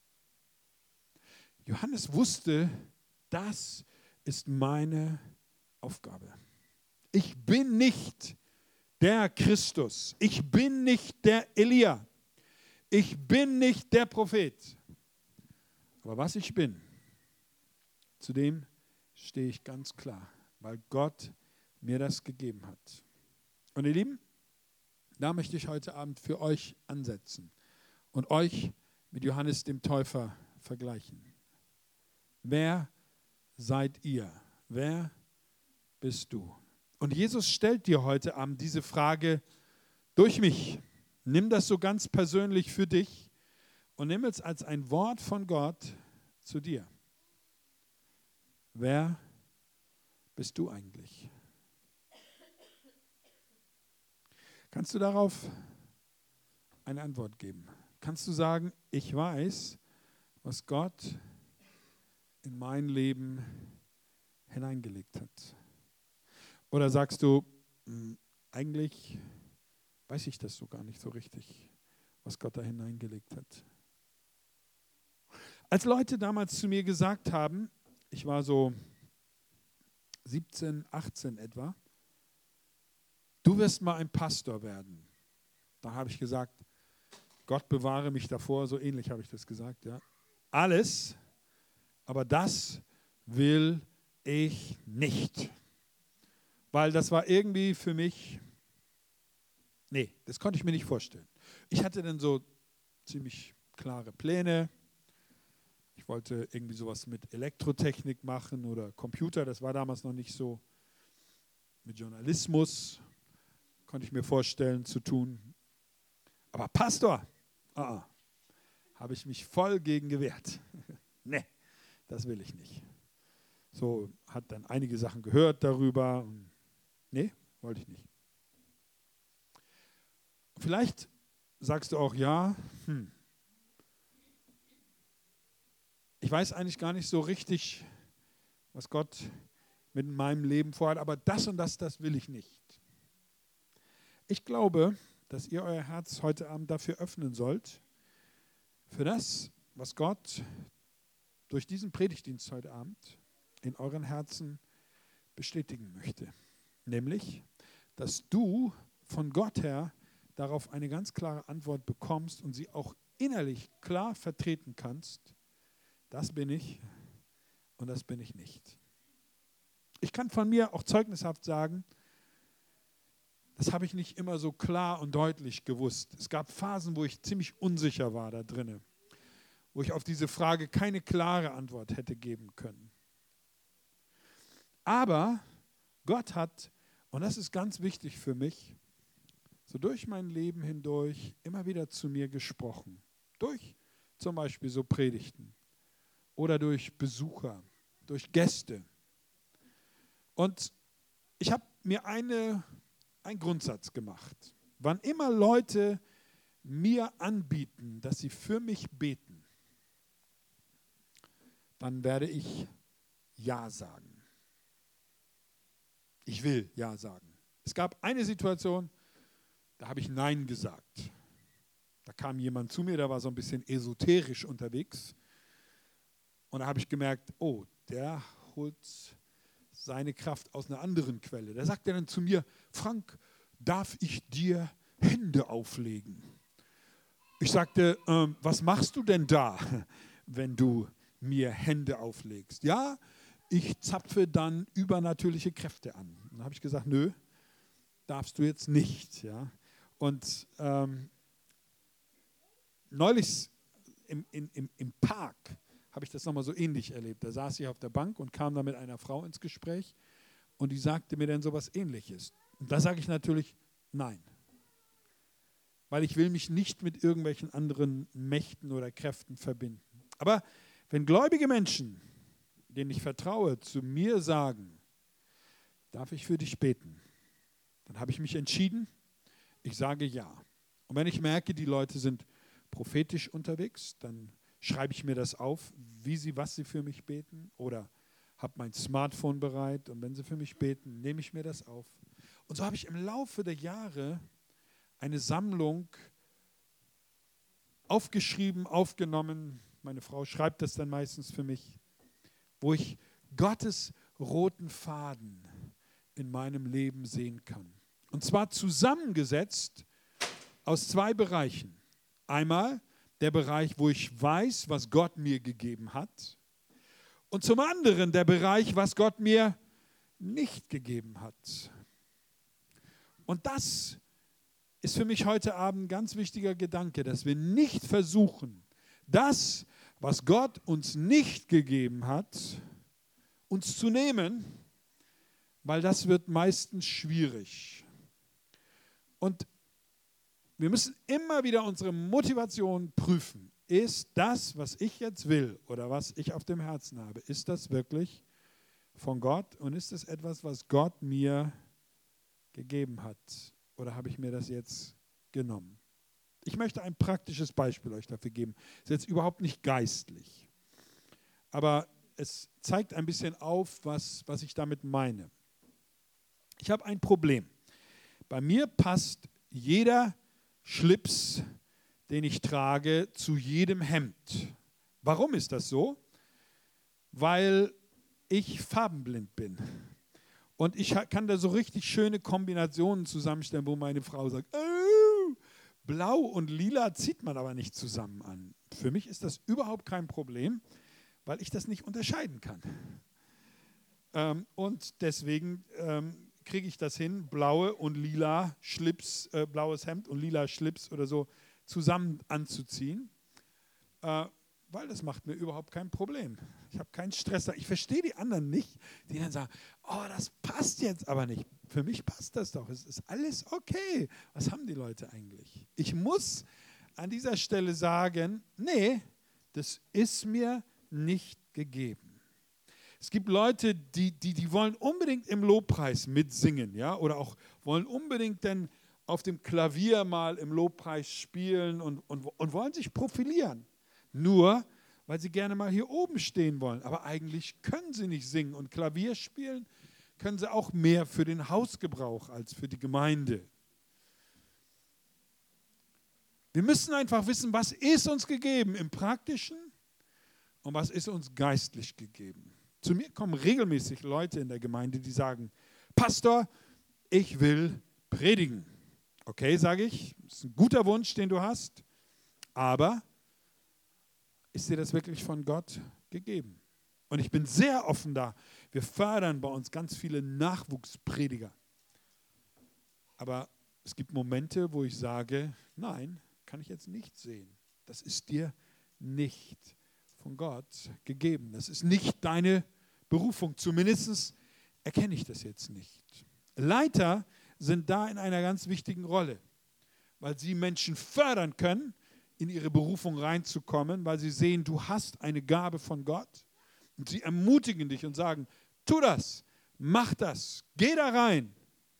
Johannes wusste, das ist meine Aufgabe. Ich bin nicht der Christus. Ich bin nicht der Elia. Ich bin nicht der Prophet. Aber was ich bin, zu dem stehe ich ganz klar, weil Gott mir das gegeben hat. Und ihr Lieben, da möchte ich heute Abend für euch ansetzen und euch mit Johannes dem Täufer vergleichen. Wer seid ihr? Wer bist du? Und Jesus stellt dir heute Abend diese Frage durch mich. Nimm das so ganz persönlich für dich und nimm es als ein Wort von Gott zu dir. Wer bist du eigentlich? Kannst du darauf eine Antwort geben? Kannst du sagen, ich weiß, was Gott in mein Leben hineingelegt hat? Oder sagst du, eigentlich weiß ich das so gar nicht so richtig, was Gott da hineingelegt hat? Als Leute damals zu mir gesagt haben, ich war so 17, 18 etwa, du wirst mal ein Pastor werden. Da habe ich gesagt, Gott bewahre mich davor, so ähnlich habe ich das gesagt. Ja. Alles, aber das will ich nicht. Weil das war irgendwie für mich, nee, das konnte ich mir nicht vorstellen. Ich hatte dann so ziemlich klare Pläne. Ich wollte irgendwie sowas mit Elektrotechnik machen oder Computer, das war damals noch nicht so. Mit Journalismus konnte ich mir vorstellen zu tun. Aber Pastor, habe ich mich voll gegen gewehrt. Nee, das will ich nicht. So, hat dann einige Sachen gehört darüber. Nee, wollte ich nicht. Vielleicht sagst du auch, ja, ich weiß eigentlich gar nicht so richtig, was Gott mit meinem Leben vorhat, aber das und das will ich nicht. Ich glaube, dass ihr euer Herz heute Abend dafür öffnen sollt, für das, was Gott durch diesen Predigtdienst heute Abend in euren Herzen bestätigen möchte. Nämlich, dass du von Gott her darauf eine ganz klare Antwort bekommst und sie auch innerlich klar vertreten kannst. Das bin ich und das bin ich nicht. Ich kann von mir auch zeugnishaft sagen, das habe ich nicht immer so klar und deutlich gewusst. Es gab Phasen, wo ich ziemlich unsicher war da drinne, wo ich auf diese Frage keine klare Antwort hätte geben können. Aber Gott hat, und das ist ganz wichtig für mich, so durch mein Leben hindurch immer wieder zu mir gesprochen. Durch zum Beispiel so Predigten oder durch Besucher, durch Gäste. Und ich habe mir einen Grundsatz gemacht. Wann immer Leute mir anbieten, dass sie für mich beten, dann werde ich Ja sagen. Ich will Ja sagen. Es gab eine Situation, da habe ich Nein gesagt. Da kam jemand zu mir, der war so ein bisschen esoterisch unterwegs. Und da habe ich gemerkt, oh, der holt seine Kraft aus einer anderen Quelle. Da sagt er dann zu mir, Frank, darf ich dir Hände auflegen? Ich sagte, was machst du denn da, wenn du mir Hände auflegst? Ja, ich zapfe dann übernatürliche Kräfte an. Und dann habe ich gesagt, nö, darfst du jetzt nicht. Ja? Und neulich im Park habe ich das nochmal so ähnlich erlebt. Da saß ich auf der Bank und kam da mit einer Frau ins Gespräch und die sagte mir dann sowas Ähnliches. Und da sage ich natürlich nein. Weil ich will mich nicht mit irgendwelchen anderen Mächten oder Kräften verbinden. Aber wenn gläubige Menschen, denen ich vertraue, zu mir sagen, darf ich für dich beten? Dann habe ich mich entschieden, ich sage ja. Und wenn ich merke, die Leute sind prophetisch unterwegs, dann schreibe ich mir das auf, was sie für mich beten, oder habe mein Smartphone bereit und wenn sie für mich beten, nehme ich mir das auf. Und so habe ich im Laufe der Jahre eine Sammlung aufgeschrieben, aufgenommen, meine Frau schreibt das dann meistens für mich, wo ich Gottes roten Faden in meinem Leben sehen kann. Und zwar zusammengesetzt aus 2 Bereichen. Einmal der Bereich, wo ich weiß, was Gott mir gegeben hat. Und zum anderen der Bereich, was Gott mir nicht gegeben hat. Und das ist für mich heute Abend ein ganz wichtiger Gedanke, dass wir nicht versuchen, das, was Gott uns nicht gegeben hat, uns zu nehmen, weil das wird meistens schwierig. Und wir müssen immer wieder unsere Motivation prüfen. Ist das, was ich jetzt will oder was ich auf dem Herzen habe, ist das wirklich von Gott und ist es etwas, was Gott mir gegeben hat? Oder habe ich mir das jetzt genommen? Ich möchte ein praktisches Beispiel euch dafür geben. Das ist jetzt überhaupt nicht geistlich. Aber es zeigt ein bisschen auf, was ich damit meine. Ich habe ein Problem. Bei mir passt jeder Schlips, den ich trage, zu jedem Hemd. Warum ist das so? Weil ich farbenblind bin. Und ich kann da so richtig schöne Kombinationen zusammenstellen, wo meine Frau sagt, blau und lila zieht man aber nicht zusammen an. Für mich ist das überhaupt kein Problem, weil ich das nicht unterscheiden kann. Und deswegen kriege ich das hin, blaue und lila Schlips, blaues Hemd und lila Schlips oder so zusammen anzuziehen, weil das macht mir überhaupt kein Problem. Ich habe keinen Stress. Ich verstehe die anderen nicht, die dann sagen, oh, das passt jetzt aber nicht. Für mich passt das doch. Es ist alles okay. Was haben die Leute eigentlich? Ich muss an dieser Stelle sagen, nee, das ist mir nicht gegeben. Es gibt Leute, die wollen unbedingt im Lobpreis mitsingen, ja, oder auch wollen unbedingt dann auf dem Klavier mal im Lobpreis spielen und wollen sich profilieren. Nur, weil sie gerne mal hier oben stehen wollen. Aber eigentlich können sie nicht singen und Klavier spielen können sie auch mehr für den Hausgebrauch als für die Gemeinde. Wir müssen einfach wissen, was ist uns gegeben im Praktischen und was ist uns geistlich gegeben. Zu mir kommen regelmäßig Leute in der Gemeinde, die sagen, Pastor, ich will predigen. Okay, sage ich, das ist ein guter Wunsch, den du hast, aber ist dir das wirklich von Gott gegeben? Und ich bin sehr offen da. Wir fördern bei uns ganz viele Nachwuchsprediger. Aber es gibt Momente, wo ich sage, nein, kann ich jetzt nicht sehen. Das ist dir nicht von Gott gegeben. Das ist nicht deine Berufung. Zumindest erkenne ich das jetzt nicht. Leiter sind da in einer ganz wichtigen Rolle, weil sie Menschen fördern können, in ihre Berufung reinzukommen, weil sie sehen, du hast eine Gabe von Gott. Und sie ermutigen dich und sagen, tu das, mach das, geh da rein.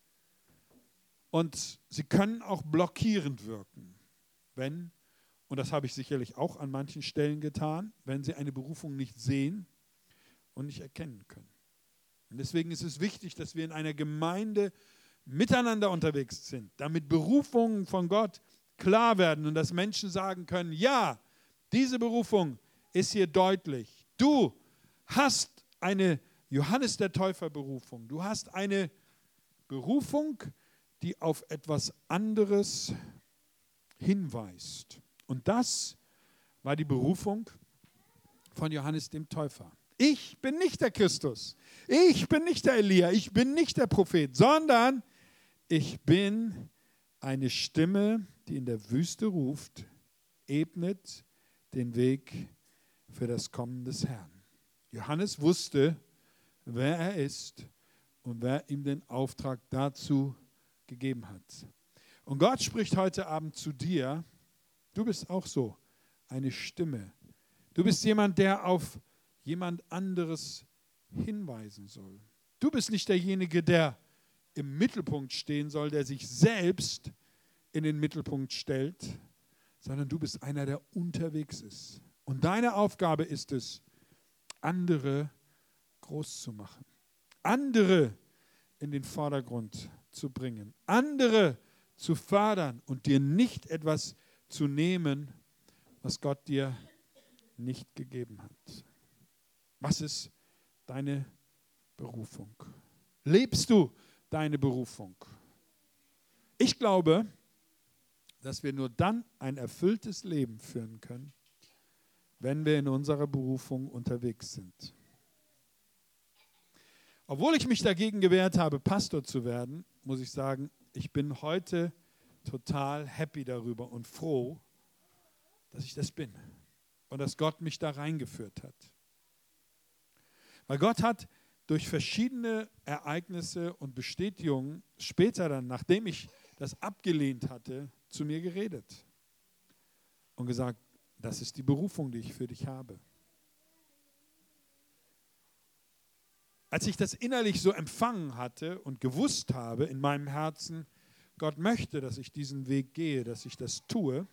Und sie können auch blockierend wirken, wenn, und das habe ich sicherlich auch an manchen Stellen getan, wenn sie eine Berufung nicht sehen und nicht erkennen können. Und deswegen ist es wichtig, dass wir in einer Gemeinde miteinander unterwegs sind, damit Berufungen von Gott klar werden und dass Menschen sagen können, ja, diese Berufung ist hier deutlich. Du hast eine Johannes der Täufer Berufung. Du hast eine Berufung, die auf etwas anderes hinweist. Und das war die Berufung von Johannes dem Täufer. Ich bin nicht der Christus. Ich bin nicht der Elia. Ich bin nicht der Prophet, sondern ich bin eine Stimme, die in der Wüste ruft, ebnet den Weg für das Kommen des Herrn. Johannes wusste, wer er ist und wer ihm den Auftrag dazu gegeben hat. Und Gott spricht heute Abend zu dir. Du bist auch so eine Stimme. Du bist jemand, der auf jemand anderes hinweisen soll. Du bist nicht derjenige, der im Mittelpunkt stehen soll, der sich selbst in den Mittelpunkt stellt, sondern du bist einer, der unterwegs ist. Und deine Aufgabe ist es, andere groß zu machen, andere in den Vordergrund zu bringen, andere zu fördern und dir nicht etwas zu nehmen, was Gott dir nicht gegeben hat. Was ist deine Berufung? Lebst du deine Berufung? Ich glaube, dass wir nur dann ein erfülltes Leben führen können, wenn wir in unserer Berufung unterwegs sind. Obwohl ich mich dagegen gewehrt habe, Pastor zu werden, muss ich sagen, ich bin heute total happy darüber und froh, dass ich das bin und dass Gott mich da reingeführt hat. Weil Gott hat durch verschiedene Ereignisse und Bestätigungen später dann, nachdem ich das abgelehnt hatte, zu mir geredet und gesagt, das ist die Berufung, die ich für dich habe. Als ich das innerlich so empfangen hatte und gewusst habe in meinem Herzen, Gott möchte, dass ich diesen Weg gehe, dass ich das tue,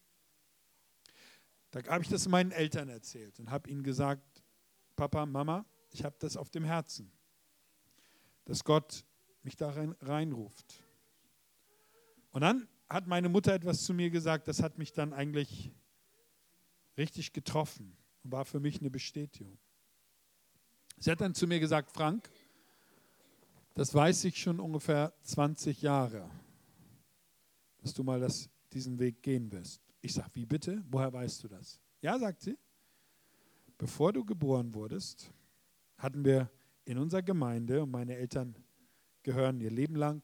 da habe ich das meinen Eltern erzählt und habe ihnen gesagt, Papa, Mama, ich habe das auf dem Herzen, dass Gott mich da reinruft. Und dann hat meine Mutter etwas zu mir gesagt, das hat mich dann eigentlich richtig getroffen und war für mich eine Bestätigung. Sie hat dann zu mir gesagt, Frank, das weiß ich schon ungefähr 20 Jahre, dass du mal diesen Weg gehen wirst. Ich sage, wie bitte? Woher weißt du das? Ja, sagt sie, bevor du geboren wurdest, hatten wir in unserer Gemeinde, und meine Eltern gehören ihr Leben lang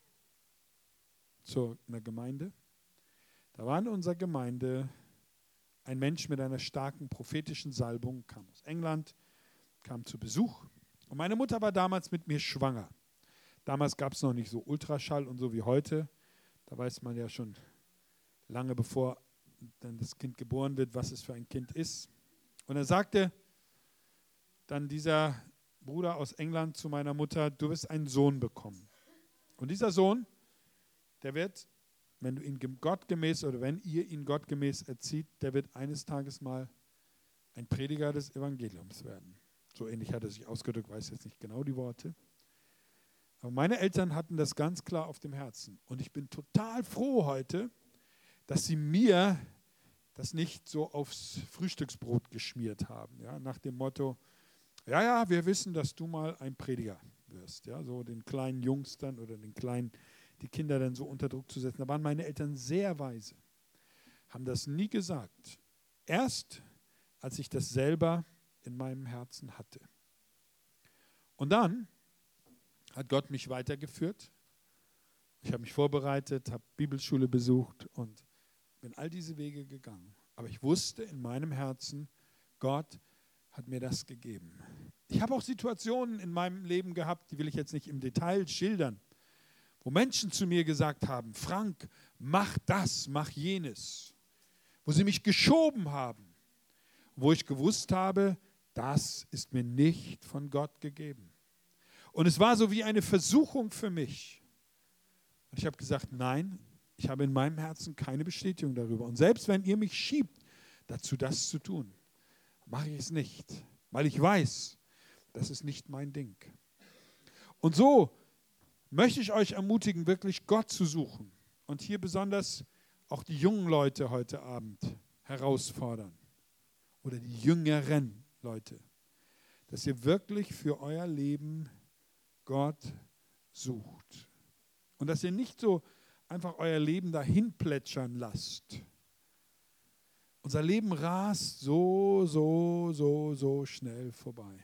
zu einer Gemeinde, da war in unserer Gemeinde ein Mensch mit einer starken prophetischen Salbung, kam aus England, kam zu Besuch und meine Mutter war damals mit mir schwanger. Damals gab es noch nicht so Ultraschall und so wie heute. Da weiß man ja schon lange bevor dann das Kind geboren wird, was es für ein Kind ist. Und er sagte dann dieser Bruder aus England zu meiner Mutter, du wirst einen Sohn bekommen. Und dieser Sohn, der wird, wenn du ihn gottgemäß oder wenn ihr ihn gottgemäß erzieht, der wird eines Tages mal ein Prediger des Evangeliums werden. So ähnlich hat er sich ausgedrückt, weiß jetzt nicht genau die Worte. Aber meine Eltern hatten das ganz klar auf dem Herzen. Und ich bin total froh heute, dass sie mir das nicht so aufs Frühstücksbrot geschmiert haben. Ja, nach dem Motto, ja, wir wissen, dass du mal ein Prediger wirst. Ja, so den kleinen Jungs dann oder die Kinder dann so unter Druck zu setzen. Da waren meine Eltern sehr weise, haben das nie gesagt. Erst, als ich das selber in meinem Herzen hatte. Und dann hat Gott mich weitergeführt. Ich habe mich vorbereitet, habe Bibelschule besucht und bin all diese Wege gegangen. Aber ich wusste in meinem Herzen, Gott hat mir das gegeben. Ich habe auch Situationen in meinem Leben gehabt, die will ich jetzt nicht im Detail schildern, wo Menschen zu mir gesagt haben, Frank, mach das, mach jenes. Wo sie mich geschoben haben, wo ich gewusst habe, das ist mir nicht von Gott gegeben. Und es war so wie eine Versuchung für mich. Und ich habe gesagt, nein, ich habe in meinem Herzen keine Bestätigung darüber. Und selbst wenn ihr mich schiebt, dazu das zu tun, mache ich es nicht, weil ich weiß, das ist nicht mein Ding. Und so möchte ich euch ermutigen, wirklich Gott zu suchen. Und hier besonders auch die jungen Leute heute Abend herausfordern. Oder die jüngeren Leute. Dass ihr wirklich für euer Leben Gott sucht. Und dass ihr nicht so einfach euer Leben dahin plätschern lasst. Unser Leben rast so schnell vorbei.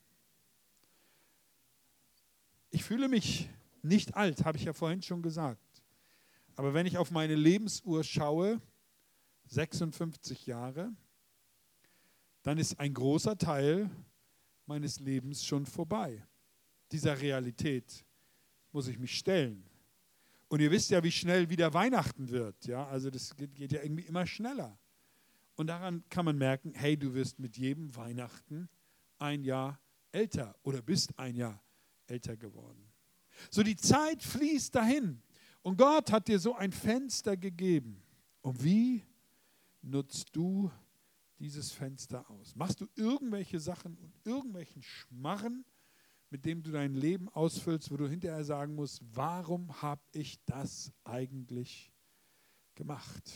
Ich fühle mich nicht alt, habe ich ja vorhin schon gesagt. Aber wenn ich auf meine Lebensuhr schaue, 56 Jahre, dann ist ein großer Teil meines Lebens schon vorbei. Dieser Realität muss ich mich stellen. Und ihr wisst ja, wie schnell wieder Weihnachten wird. Ja? Also das geht ja irgendwie immer schneller. Und daran kann man merken, hey, du wirst mit jedem Weihnachten ein Jahr älter oder bist ein Jahr älter geworden. So, die Zeit fließt dahin. Und Gott hat dir so ein Fenster gegeben. Und wie nutzt du dieses Fenster aus? Machst du irgendwelche Sachen und irgendwelchen Schmarren, mit dem du dein Leben ausfüllst, wo du hinterher sagen musst, warum habe ich das eigentlich gemacht?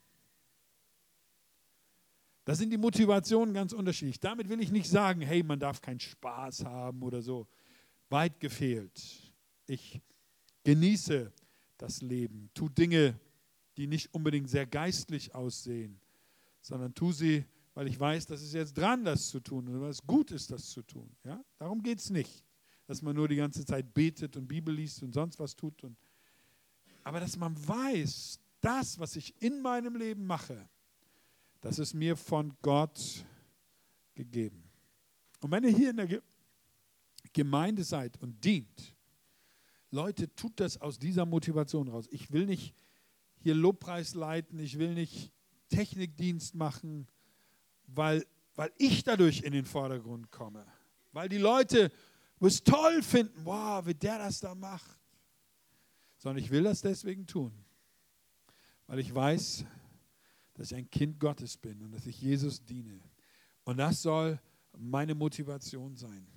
Da sind die Motivationen ganz unterschiedlich. Damit will ich nicht sagen, hey, man darf keinen Spaß haben oder so. Weit gefehlt. Ich genieße das Leben, tu Dinge, die nicht unbedingt sehr geistlich aussehen, sondern tu sie, weil ich weiß, das ist jetzt dran, das zu tun und weil es gut ist, das zu tun. Ja? Darum geht es nicht, dass man nur die ganze Zeit betet und Bibel liest und sonst was tut. Aber dass man weiß, das, was ich in meinem Leben mache, das ist mir von Gott gegeben. Und wenn ihr hier in der Gemeinde seid und dient, Leute, tut das aus dieser Motivation raus. Ich will nicht hier Lobpreis leiten, ich will nicht Technikdienst machen, weil ich dadurch in den Vordergrund komme. Weil die Leute es toll finden, wow, wie der das da macht. Sondern ich will das deswegen tun, weil ich weiß, dass ich ein Kind Gottes bin und dass ich Jesus diene. Und das soll meine Motivation sein.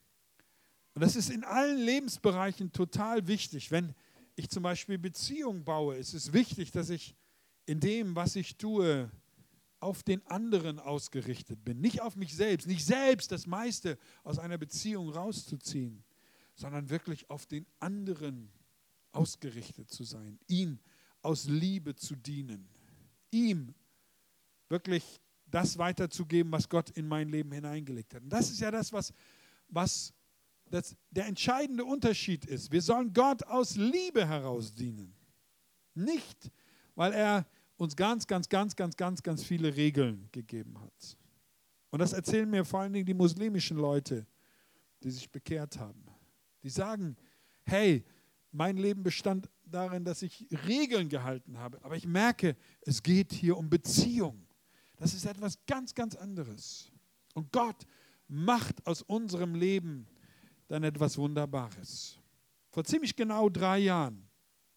Und das ist in allen Lebensbereichen total wichtig. Wenn ich zum Beispiel Beziehungen baue, ist es wichtig, dass ich in dem, was ich tue, auf den anderen ausgerichtet bin. Nicht auf mich selbst, nicht selbst das meiste aus einer Beziehung rauszuziehen, sondern wirklich auf den anderen ausgerichtet zu sein, ihm aus Liebe zu dienen, ihm wirklich das weiterzugeben, was Gott in mein Leben hineingelegt hat. Und das ist ja das, was der entscheidende Unterschied ist. Wir sollen Gott aus Liebe heraus dienen. Nicht, weil er uns ganz viele Regeln gegeben hat. Und das erzählen mir vor allen Dingen die muslimischen Leute, die sich bekehrt haben. Die sagen, hey, mein Leben bestand darin, dass ich Regeln gehalten habe. Aber ich merke, es geht hier um Beziehung. Das ist etwas ganz anderes. Und Gott macht aus unserem Leben dann etwas Wunderbares. Vor ziemlich genau 3 Jahren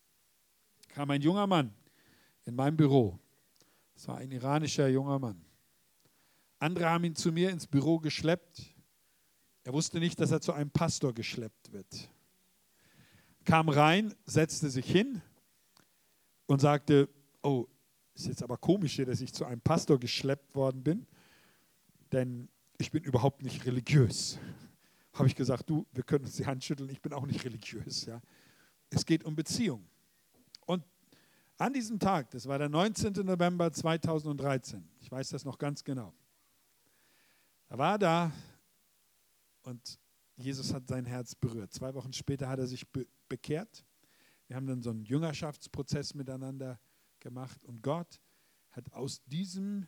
kam ein junger Mann in mein Büro. Es war ein iranischer junger Mann. Andere haben ihn zu mir ins Büro geschleppt. Er wusste nicht, dass er zu einem Pastor geschleppt wird. Kam rein, setzte sich hin und sagte, oh, ist jetzt aber komisch hier, dass ich zu einem Pastor geschleppt worden bin, denn ich bin überhaupt nicht religiös. Habe ich gesagt, du, wir können uns die Hand schütteln, ich bin auch nicht religiös. Ja. Es geht um Beziehung. Und an diesem Tag, das war der 19. November 2013, ich weiß das noch ganz genau, er war da und Jesus hat sein Herz berührt. 2 Wochen später hat er sich bekehrt. Wir haben dann so einen Jüngerschaftsprozess miteinander gemacht und Gott hat aus diesem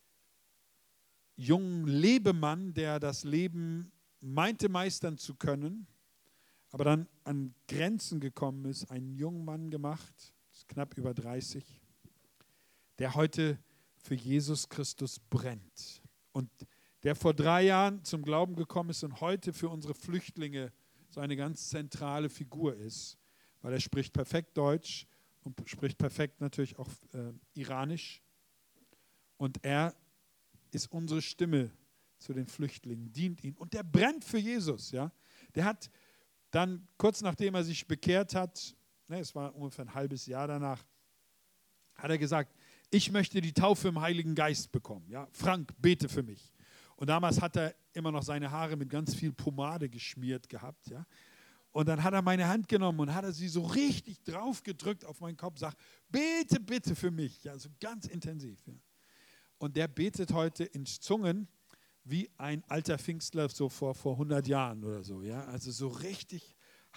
jungen Lebemann, der das Leben meinte meistern zu können, aber dann an Grenzen gekommen ist, einen jungen Mann gemacht, ist knapp über 30, der heute für Jesus Christus brennt und der vor 3 Jahren zum Glauben gekommen ist und heute für unsere Flüchtlinge so eine ganz zentrale Figur ist, weil er spricht perfekt Deutsch und spricht perfekt natürlich auch Iranisch und er ist unsere Stimme zu den Flüchtlingen, dient ihnen und der brennt für Jesus. Ja? Der hat dann, kurz nachdem er sich bekehrt hat, es war ungefähr ein halbes Jahr danach, hat er gesagt, ich möchte die Taufe im Heiligen Geist bekommen. Ja? Frank, bete für mich. Und damals hat er immer noch seine Haare mit ganz viel Pomade geschmiert gehabt. Ja? Und dann hat er meine Hand genommen und hat er sie so richtig drauf gedrückt auf meinen Kopf, sagt, bete bitte für mich. Ja, so ganz intensiv. Ja. Und der betet heute in Zungen wie ein alter Pfingstler so vor 100 Jahren oder so. Ja? Also so richtig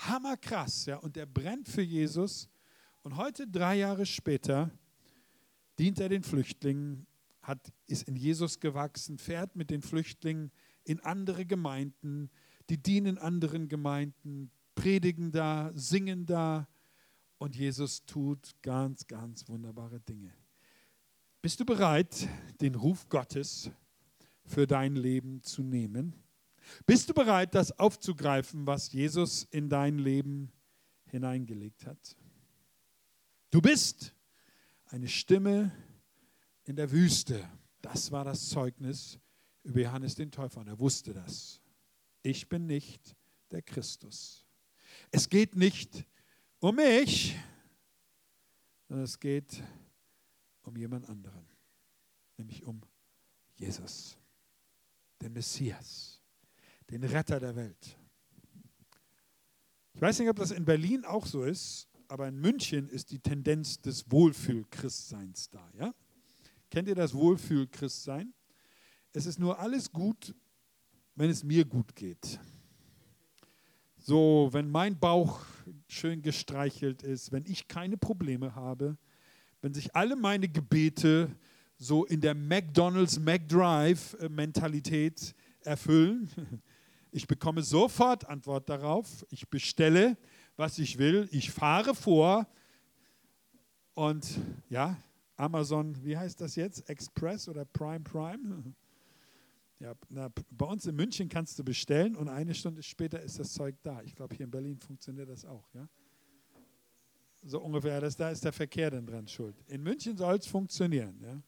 hammerkrass. Ja? Und der brennt für Jesus. Und heute, 3 Jahre später, dient er den Flüchtlingen, ist in Jesus gewachsen, fährt mit den Flüchtlingen in andere Gemeinden, die dienen anderen Gemeinden, predigen da, singen da und Jesus tut ganz, ganz wunderbare Dinge. Bist du bereit, den Ruf Gottes für dein Leben zu nehmen? Bist du bereit, das aufzugreifen, was Jesus in dein Leben hineingelegt hat? Du bist eine Stimme in der Wüste. Das war das Zeugnis über Johannes den Täufer. Und er wusste das. Ich bin nicht der Christus. Es geht nicht um mich, sondern es geht um jemand anderen. Nämlich um Jesus, den Messias, den Retter der Welt. Ich weiß nicht, ob das in Berlin auch so ist, aber in München ist die Tendenz des Wohlfühl-Christseins da. Ja? Kennt ihr das Wohlfühl-Christsein? Es ist nur alles gut, wenn es mir gut geht. So, wenn mein Bauch schön gestreichelt ist, wenn ich keine Probleme habe, wenn sich alle meine Gebete so in der McDonald's, McDrive-Mentalität erfüllen. Ich bekomme sofort Antwort darauf. Ich bestelle, was ich will. Ich fahre vor und ja, Amazon, wie heißt das jetzt? Express oder Prime? Ja, bei uns in München kannst du bestellen und eine Stunde später ist das Zeug da. Ich glaube, hier in Berlin funktioniert das auch. Ja? So ungefähr, da ist der Verkehr dann dran schuld. In München soll es funktionieren. Ja?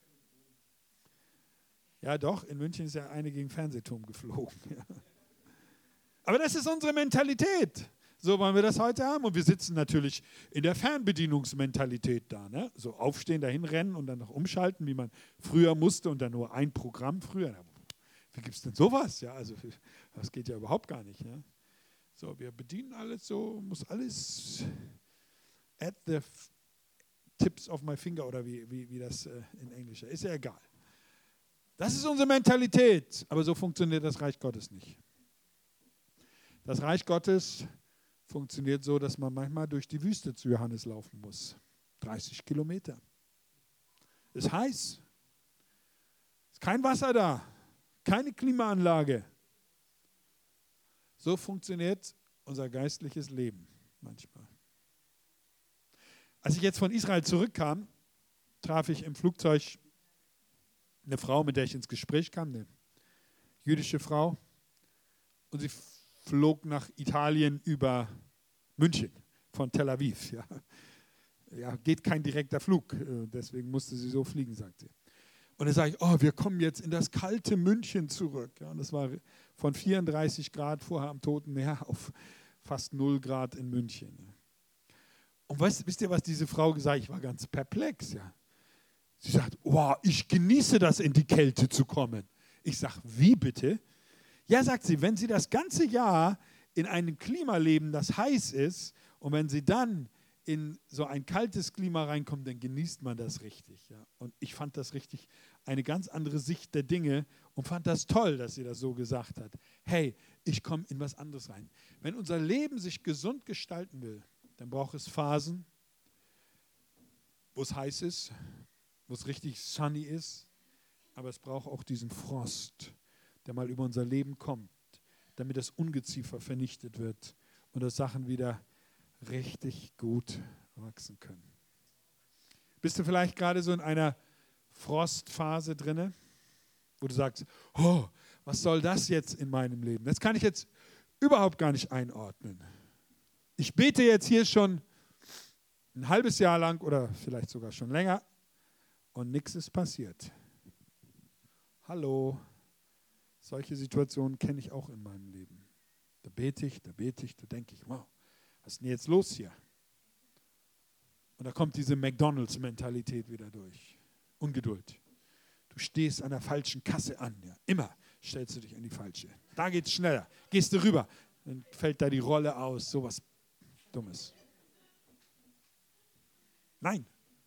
Ja doch, in München ist ja eine gegen Fernsehturm geflogen. Ja. Aber das ist unsere Mentalität. So wollen wir das heute haben. Und wir sitzen natürlich in der Fernbedienungsmentalität da. Ne? So aufstehen, dahin rennen und dann noch umschalten, wie man früher musste und dann nur ein Programm früher. Wie gibt es denn sowas? Ja, also das geht ja überhaupt gar nicht. Ja? So, wir bedienen alles so, muss alles at the tips of my finger oder wie das in Englisch ist. Ist ja egal. Das ist unsere Mentalität. Aber so funktioniert das Reich Gottes nicht. Das Reich Gottes funktioniert so, dass man manchmal durch die Wüste zu Johannes laufen muss. 30 Kilometer. Ist heiß. Ist kein Wasser da. Keine Klimaanlage. So funktioniert unser geistliches Leben manchmal. Als ich jetzt von Israel zurückkam, traf ich im Flugzeug eine Frau, mit der ich ins Gespräch kam, eine jüdische Frau. Und sie flog nach Italien über München von Tel Aviv. Ja. Ja, geht kein direkter Flug, deswegen musste sie so fliegen, sagt sie. Und dann sage ich, oh, wir kommen jetzt in das kalte München zurück. Ja, und das war von 34 Grad vorher am Toten Meer auf fast 0 Grad in München. Und wisst ihr, was diese Frau gesagt hat? Ich war ganz perplex. Ja. Sie sagt, oh, ich genieße das, in die Kälte zu kommen. Ich sage, wie bitte? Ja, sagt sie, wenn Sie das ganze Jahr in einem Klima leben, das heiß ist, und wenn Sie dann in so ein kaltes Klima reinkommen, dann genießt man das richtig. Ja. Und ich fand das richtig eine ganz andere Sicht der Dinge und fand das toll, dass sie das so gesagt hat. Hey, ich komme in was anderes rein. Wenn unser Leben sich gesund gestalten will, dann braucht es Phasen, wo es heiß ist, wo es richtig sunny ist, aber es braucht auch diesen Frost, der mal über unser Leben kommt, damit das Ungeziefer vernichtet wird und dass Sachen wieder richtig gut wachsen können. Bist du vielleicht gerade so in einer Frostphase drinne, wo du sagst, oh, was soll das jetzt in meinem Leben? Das kann ich jetzt überhaupt gar nicht einordnen. Ich bete jetzt hier schon ein halbes Jahr lang oder vielleicht sogar schon länger und nichts ist passiert. Hallo, solche Situationen kenne ich auch in meinem Leben. Da bete ich, da denke ich, wow, was ist denn jetzt los hier? Und da kommt diese McDonald's-Mentalität wieder durch. Ungeduld. Du stehst an der falschen Kasse an. Ja. Immer stellst du dich an die falsche. Da geht es schneller. Gehst du rüber, dann fällt da die Rolle aus. Sowas Dummes. Nein.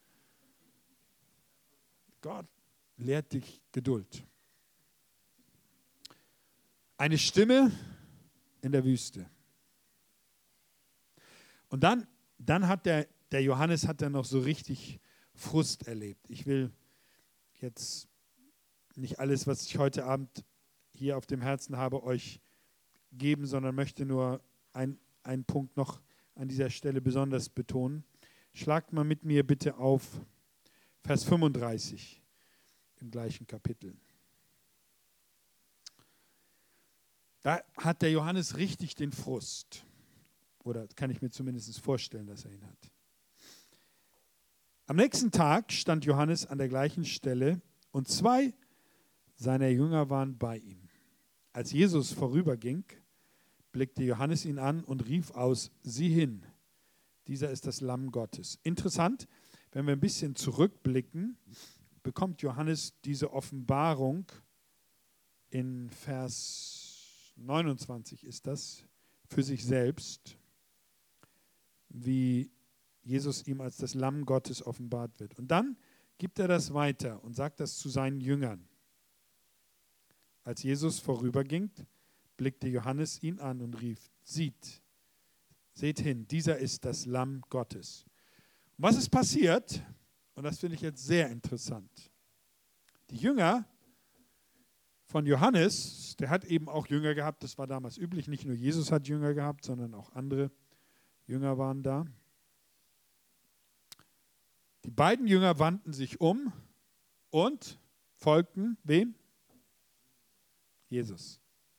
Gott lehrt dich Geduld. Eine Stimme in der Wüste. Und dann hat der Johannes hat dann noch so richtig Frust erlebt. Ich will jetzt nicht alles, was ich heute Abend hier auf dem Herzen habe, euch geben, sondern möchte nur einen Punkt noch an dieser Stelle besonders betonen. Schlagt mal mit mir bitte auf Vers 35 im gleichen Kapitel. Da hat der Johannes richtig den Frust. Oder kann ich mir zumindest vorstellen, dass er ihn hat. Am nächsten Tag stand Johannes an der gleichen Stelle und 2 seiner Jünger waren bei ihm. Als Jesus vorüberging, blickte Johannes ihn an und rief aus: Sieh hin, dieser ist das Lamm Gottes. Interessant, wenn wir ein bisschen zurückblicken, bekommt Johannes diese Offenbarung in Vers 29 ist das, für sich selbst, wie Jesus ihm als das Lamm Gottes offenbart wird. Und dann gibt er das weiter und sagt das zu seinen Jüngern. Als Jesus vorüberging, blickte Johannes ihn an und rief: Seht hin, dieser ist das Lamm Gottes. Und was ist passiert? Und das finde ich jetzt sehr interessant. Die Jünger von Johannes, der hat eben auch Jünger gehabt, das war damals üblich, nicht nur Jesus hat Jünger gehabt, sondern auch andere Jünger waren da. Die beiden Jünger wandten sich um und folgten wem? Jesus.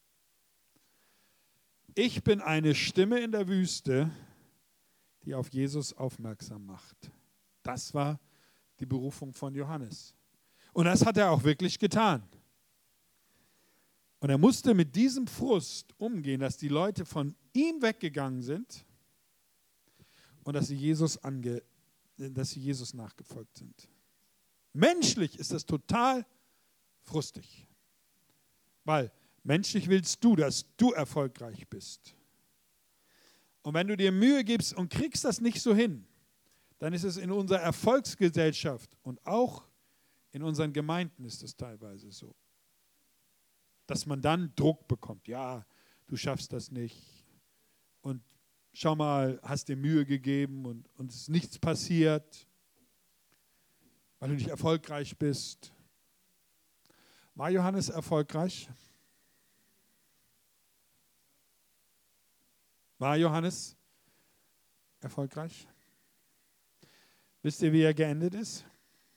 Ich bin eine Stimme in der Wüste, die auf Jesus aufmerksam macht. Das war die Berufung von Johannes. Und das hat er auch wirklich getan. Und er musste mit diesem Frust umgehen, dass die Leute von ihm weggegangen sind und dass sie Jesus nachgefolgt sind. Menschlich ist das total frustig. Weil menschlich willst du, dass du erfolgreich bist. Und wenn du dir Mühe gibst und kriegst das nicht so hin, dann ist es in unserer Erfolgsgesellschaft und auch in unseren Gemeinden ist es teilweise so, dass man dann Druck bekommt. Ja, du schaffst das nicht. Und schau mal, hast dir Mühe gegeben und es ist nichts passiert, weil du nicht erfolgreich bist. War Johannes erfolgreich? War Johannes erfolgreich? Wisst ihr, wie er geendet ist?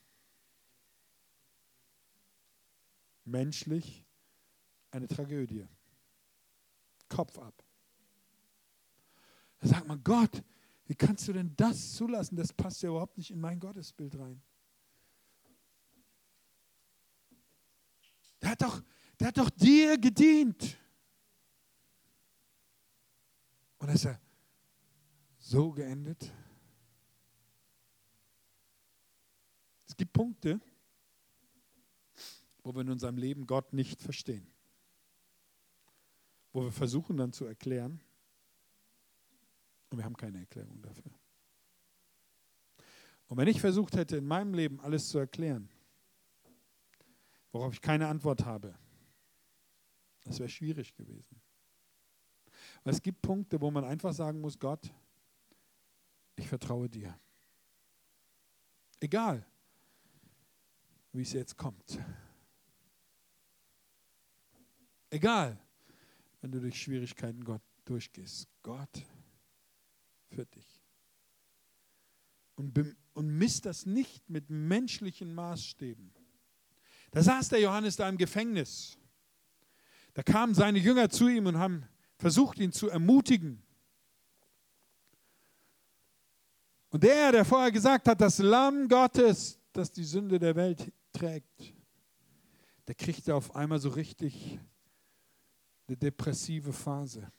Menschlich eine Tragödie. Kopf ab. Da sagt man: Gott, wie kannst du denn das zulassen? Das passt ja überhaupt nicht in mein Gottesbild rein. Der hat doch dir gedient. Und ist er so geendet? Es gibt Punkte, wo wir in unserem Leben Gott nicht verstehen. Wo wir versuchen dann zu erklären und wir haben keine Erklärung dafür. Und wenn ich versucht hätte, in meinem Leben alles zu erklären, worauf ich keine Antwort habe, das wäre schwierig gewesen. Aber es gibt Punkte, wo man einfach sagen muss: Gott, ich vertraue dir. Egal, wie es jetzt kommt. Egal, wenn du durch Schwierigkeiten durchgehst. Gott führt dich. Und misst das nicht mit menschlichen Maßstäben. Da saß der Johannes da im Gefängnis. Da kamen seine Jünger zu ihm und haben versucht, ihn zu ermutigen. Und der vorher gesagt hat, das Lamm Gottes, das die Sünde der Welt trägt, der kriegte auf einmal so richtig eine depressive Phase.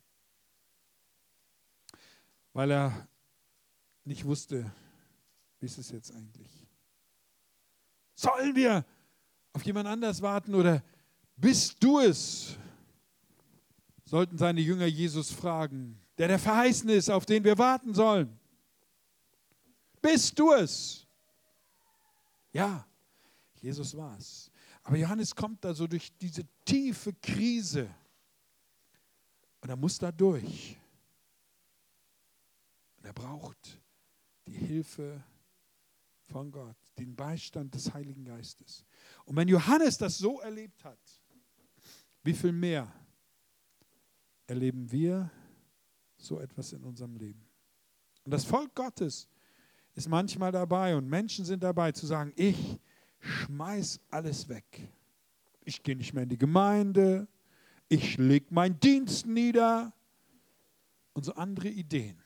Weil er nicht wusste, wie ist es jetzt eigentlich? Sollen wir auf jemand anders warten oder bist du es? Sollten seine Jünger Jesus fragen, der verheißen ist, auf den wir warten sollen. Bist du es? Ja, Jesus war es. Aber Johannes kommt da so durch diese tiefe Krise und er muss da durch. Und er braucht die Hilfe von Gott, den Beistand des Heiligen Geistes. Und wenn Johannes das so erlebt hat, wie viel mehr erleben wir so etwas in unserem Leben? Und das Volk Gottes ist manchmal dabei und Menschen sind dabei zu sagen, ich schmeiß alles weg. Ich gehe nicht mehr in die Gemeinde, ich lege meinen Dienst nieder und so andere Ideen.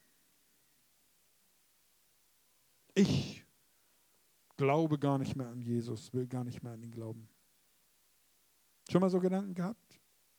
Ich glaube gar nicht mehr an Jesus, will gar nicht mehr an ihn glauben. Schon mal so Gedanken gehabt?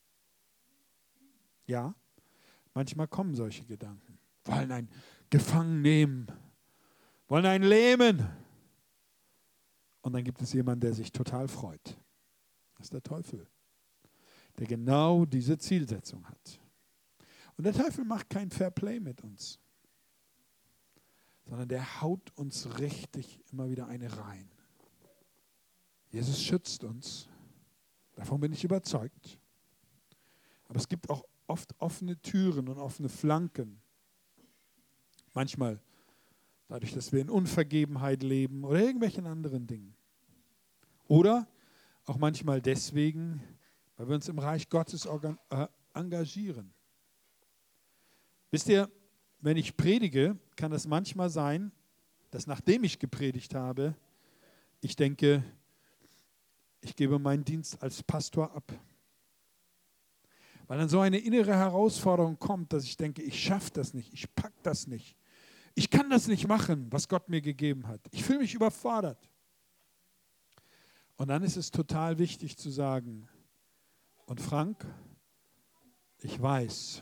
Ja, manchmal kommen solche Gedanken. Wollen einen gefangen nehmen, wollen einen lähmen. Und dann gibt es jemanden, der sich total freut. Das ist der Teufel, der genau diese Zielsetzung hat. Und der Teufel macht kein Fairplay mit uns, sondern der haut uns richtig immer wieder eine rein. Jesus schützt uns, davon bin ich überzeugt. Aber es gibt auch oft offene Türen und offene Flanken. Manchmal dadurch, dass wir in Unvergebenheit leben oder irgendwelchen anderen Dingen. Oder auch manchmal deswegen, weil wir uns im Reich Gottes engagieren. Wisst ihr, wenn ich predige, kann es manchmal sein, dass nachdem ich gepredigt habe, ich denke, ich gebe meinen Dienst als Pastor ab. Weil dann so eine innere Herausforderung kommt, dass ich denke, ich schaffe das nicht, ich packe das nicht. Ich kann das nicht machen, was Gott mir gegeben hat. Ich fühle mich überfordert. Und dann ist es total wichtig zu sagen, und Frank, ich weiß,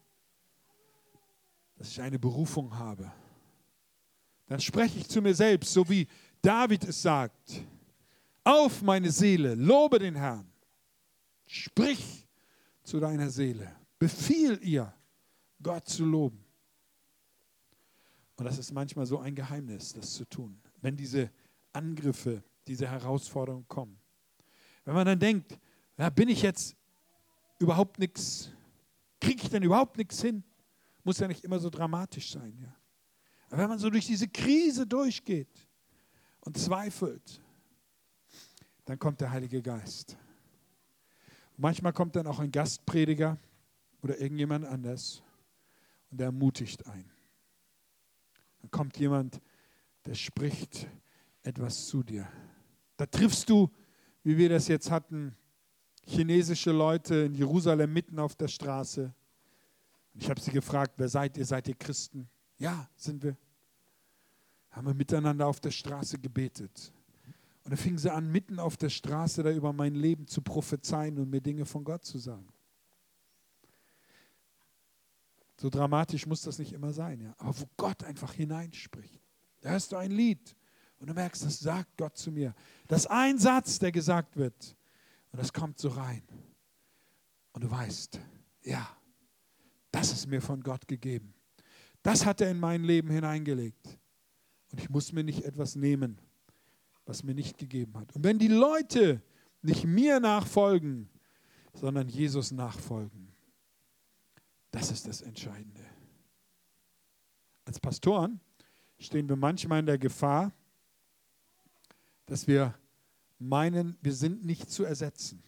dass ich eine Berufung habe. Dann spreche ich zu mir selbst, so wie David es sagt. Auf meine Seele, lobe den Herrn. Sprich zu deiner Seele. Befiehl ihr, Gott zu loben. Und das ist manchmal so ein Geheimnis, das zu tun. Wenn diese Angriffe, diese Herausforderungen kommen. Wenn man dann denkt, ja, bin ich jetzt überhaupt nichts, kriege ich denn überhaupt nichts hin? Muss ja nicht immer so dramatisch sein. Ja. Aber wenn man so durch diese Krise durchgeht und zweifelt, dann kommt der Heilige Geist. Manchmal kommt dann auch ein Gastprediger oder irgendjemand anders und der ermutigt einen. Dann kommt jemand, der spricht etwas zu dir. Da triffst du, wie wir das jetzt hatten, chinesische Leute in Jerusalem mitten auf der Straße. Ich habe sie gefragt, wer seid ihr? Seid ihr Christen? Ja, sind wir. Haben wir miteinander auf der Straße gebetet. Und da fingen sie an, mitten auf der Straße da über mein Leben zu prophezeien und mir Dinge von Gott zu sagen. So dramatisch muss das nicht immer sein, ja. Aber wo Gott einfach hineinspricht. Da hörst du ein Lied und du merkst, das sagt Gott zu mir. Das ist ein Satz, der gesagt wird. Und das kommt so rein. Und du weißt, ja, das ist mir von Gott gegeben. Das hat er in mein Leben hineingelegt. Und ich muss mir nicht etwas nehmen, was mir nicht gegeben hat. Und wenn die Leute nicht mir nachfolgen, sondern Jesus nachfolgen, das ist das Entscheidende. Als Pastoren stehen wir manchmal in der Gefahr, dass wir meinen, wir sind nicht zu ersetzen.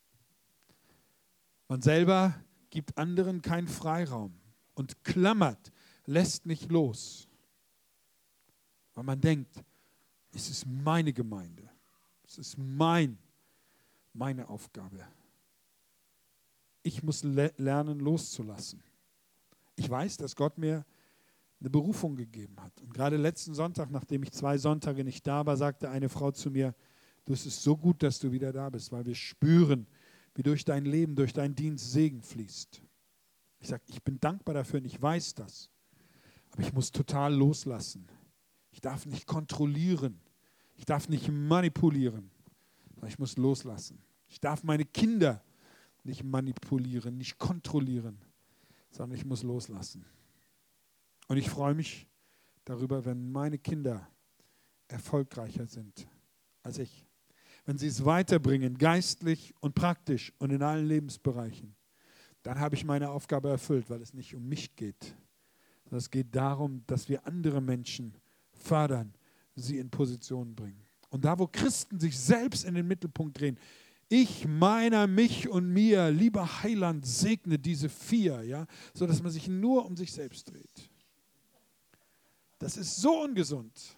Man selber gibt anderen keinen Freiraum und klammert, lässt nicht los. Weil man denkt, es ist meine Gemeinde, es ist meine Aufgabe. Ich muss lernen, loszulassen. Ich weiß, dass Gott mir eine Berufung gegeben hat. Und gerade letzten Sonntag, nachdem ich 2 Sonntage nicht da war, sagte eine Frau zu mir, du, es ist so gut, dass du wieder da bist, weil wir spüren, wie durch dein Leben, durch deinen Dienst Segen fließt. Ich sage, ich bin dankbar dafür und ich weiß das. Aber ich muss total loslassen. Ich darf nicht kontrollieren. Ich darf nicht manipulieren. Sondern ich muss loslassen. Ich darf meine Kinder nicht manipulieren, nicht kontrollieren, sondern ich muss loslassen. Und ich freue mich darüber, wenn meine Kinder erfolgreicher sind als ich. Wenn sie es weiterbringen, geistlich und praktisch und in allen Lebensbereichen, dann habe ich meine Aufgabe erfüllt, weil es nicht um mich geht, sondern es geht darum, dass wir andere Menschen fördern, sie in Position bringen. Und da, wo Christen sich selbst in den Mittelpunkt drehen, ich, meiner, mich und mir, lieber Heiland, segne diese 4, ja, sodass man sich nur um sich selbst dreht. Das ist so ungesund.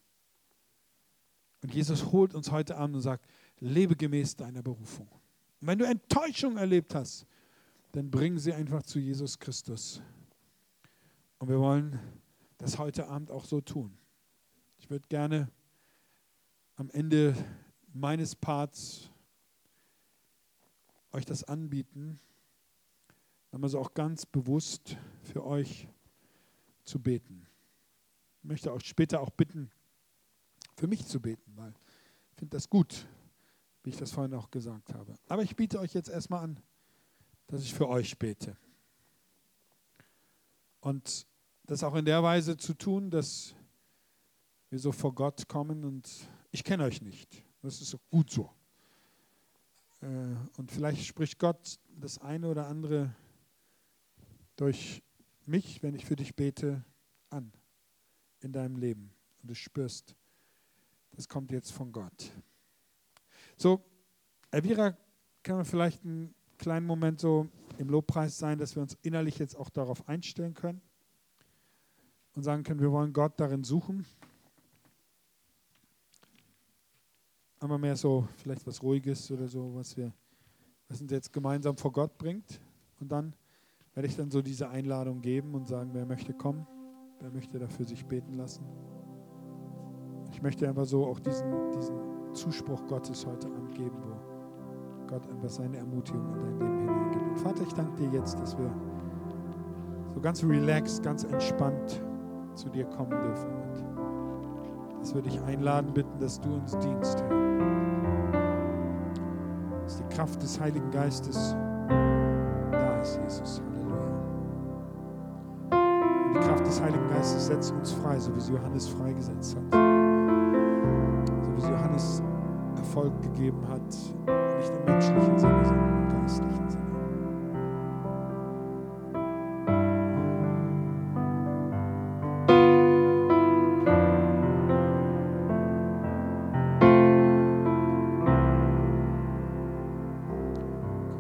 Und Jesus holt uns heute Abend und sagt, lebe gemäß deiner Berufung. Und wenn du Enttäuschung erlebt hast, dann bring sie einfach zu Jesus Christus. Und wir wollen das heute Abend auch so tun. Ich würde gerne am Ende meines Parts euch das anbieten, aber so auch ganz bewusst für euch zu beten. Ich möchte auch später auch bitten, für mich zu beten, weil ich finde das gut, wie ich das vorhin auch gesagt habe. Aber ich biete euch jetzt erstmal an, dass ich für euch bete. Und das auch in der Weise zu tun, dass wir so vor Gott kommen und ich kenne euch nicht. Das ist auch gut so. Und vielleicht spricht Gott das eine oder andere durch mich, wenn ich für dich bete, an in deinem Leben. Und du spürst, das kommt jetzt von Gott. So, Elvira, kann man vielleicht einen kleinen Moment so im Lobpreis sein, dass wir uns innerlich jetzt auch darauf einstellen können und sagen können, wir wollen Gott darin suchen. Einmal mehr so, vielleicht was Ruhiges oder so, was uns jetzt gemeinsam vor Gott bringt. Und dann werde ich dann so diese Einladung geben und sagen, wer möchte kommen, wer möchte dafür sich beten lassen. Ich möchte einfach so auch diesen Zuspruch Gottes heute Abend geben, wo Gott einfach seine Ermutigung in dein Leben hineingibt. Und Vater, ich danke dir jetzt, dass wir so ganz relaxed, ganz entspannt zu dir kommen dürfen. Und dass wir dich einladen bitten, dass du uns dienst, Herr. Dass die Kraft des Heiligen Geistes da ist, Jesus. Halleluja. Und die Kraft des Heiligen Geistes setzt uns frei, so wie sie Johannes freigesetzt hat. So wie sie Johannes Erfolg gegeben hat, nicht im menschlichen Sinne, sondern im geistlichen.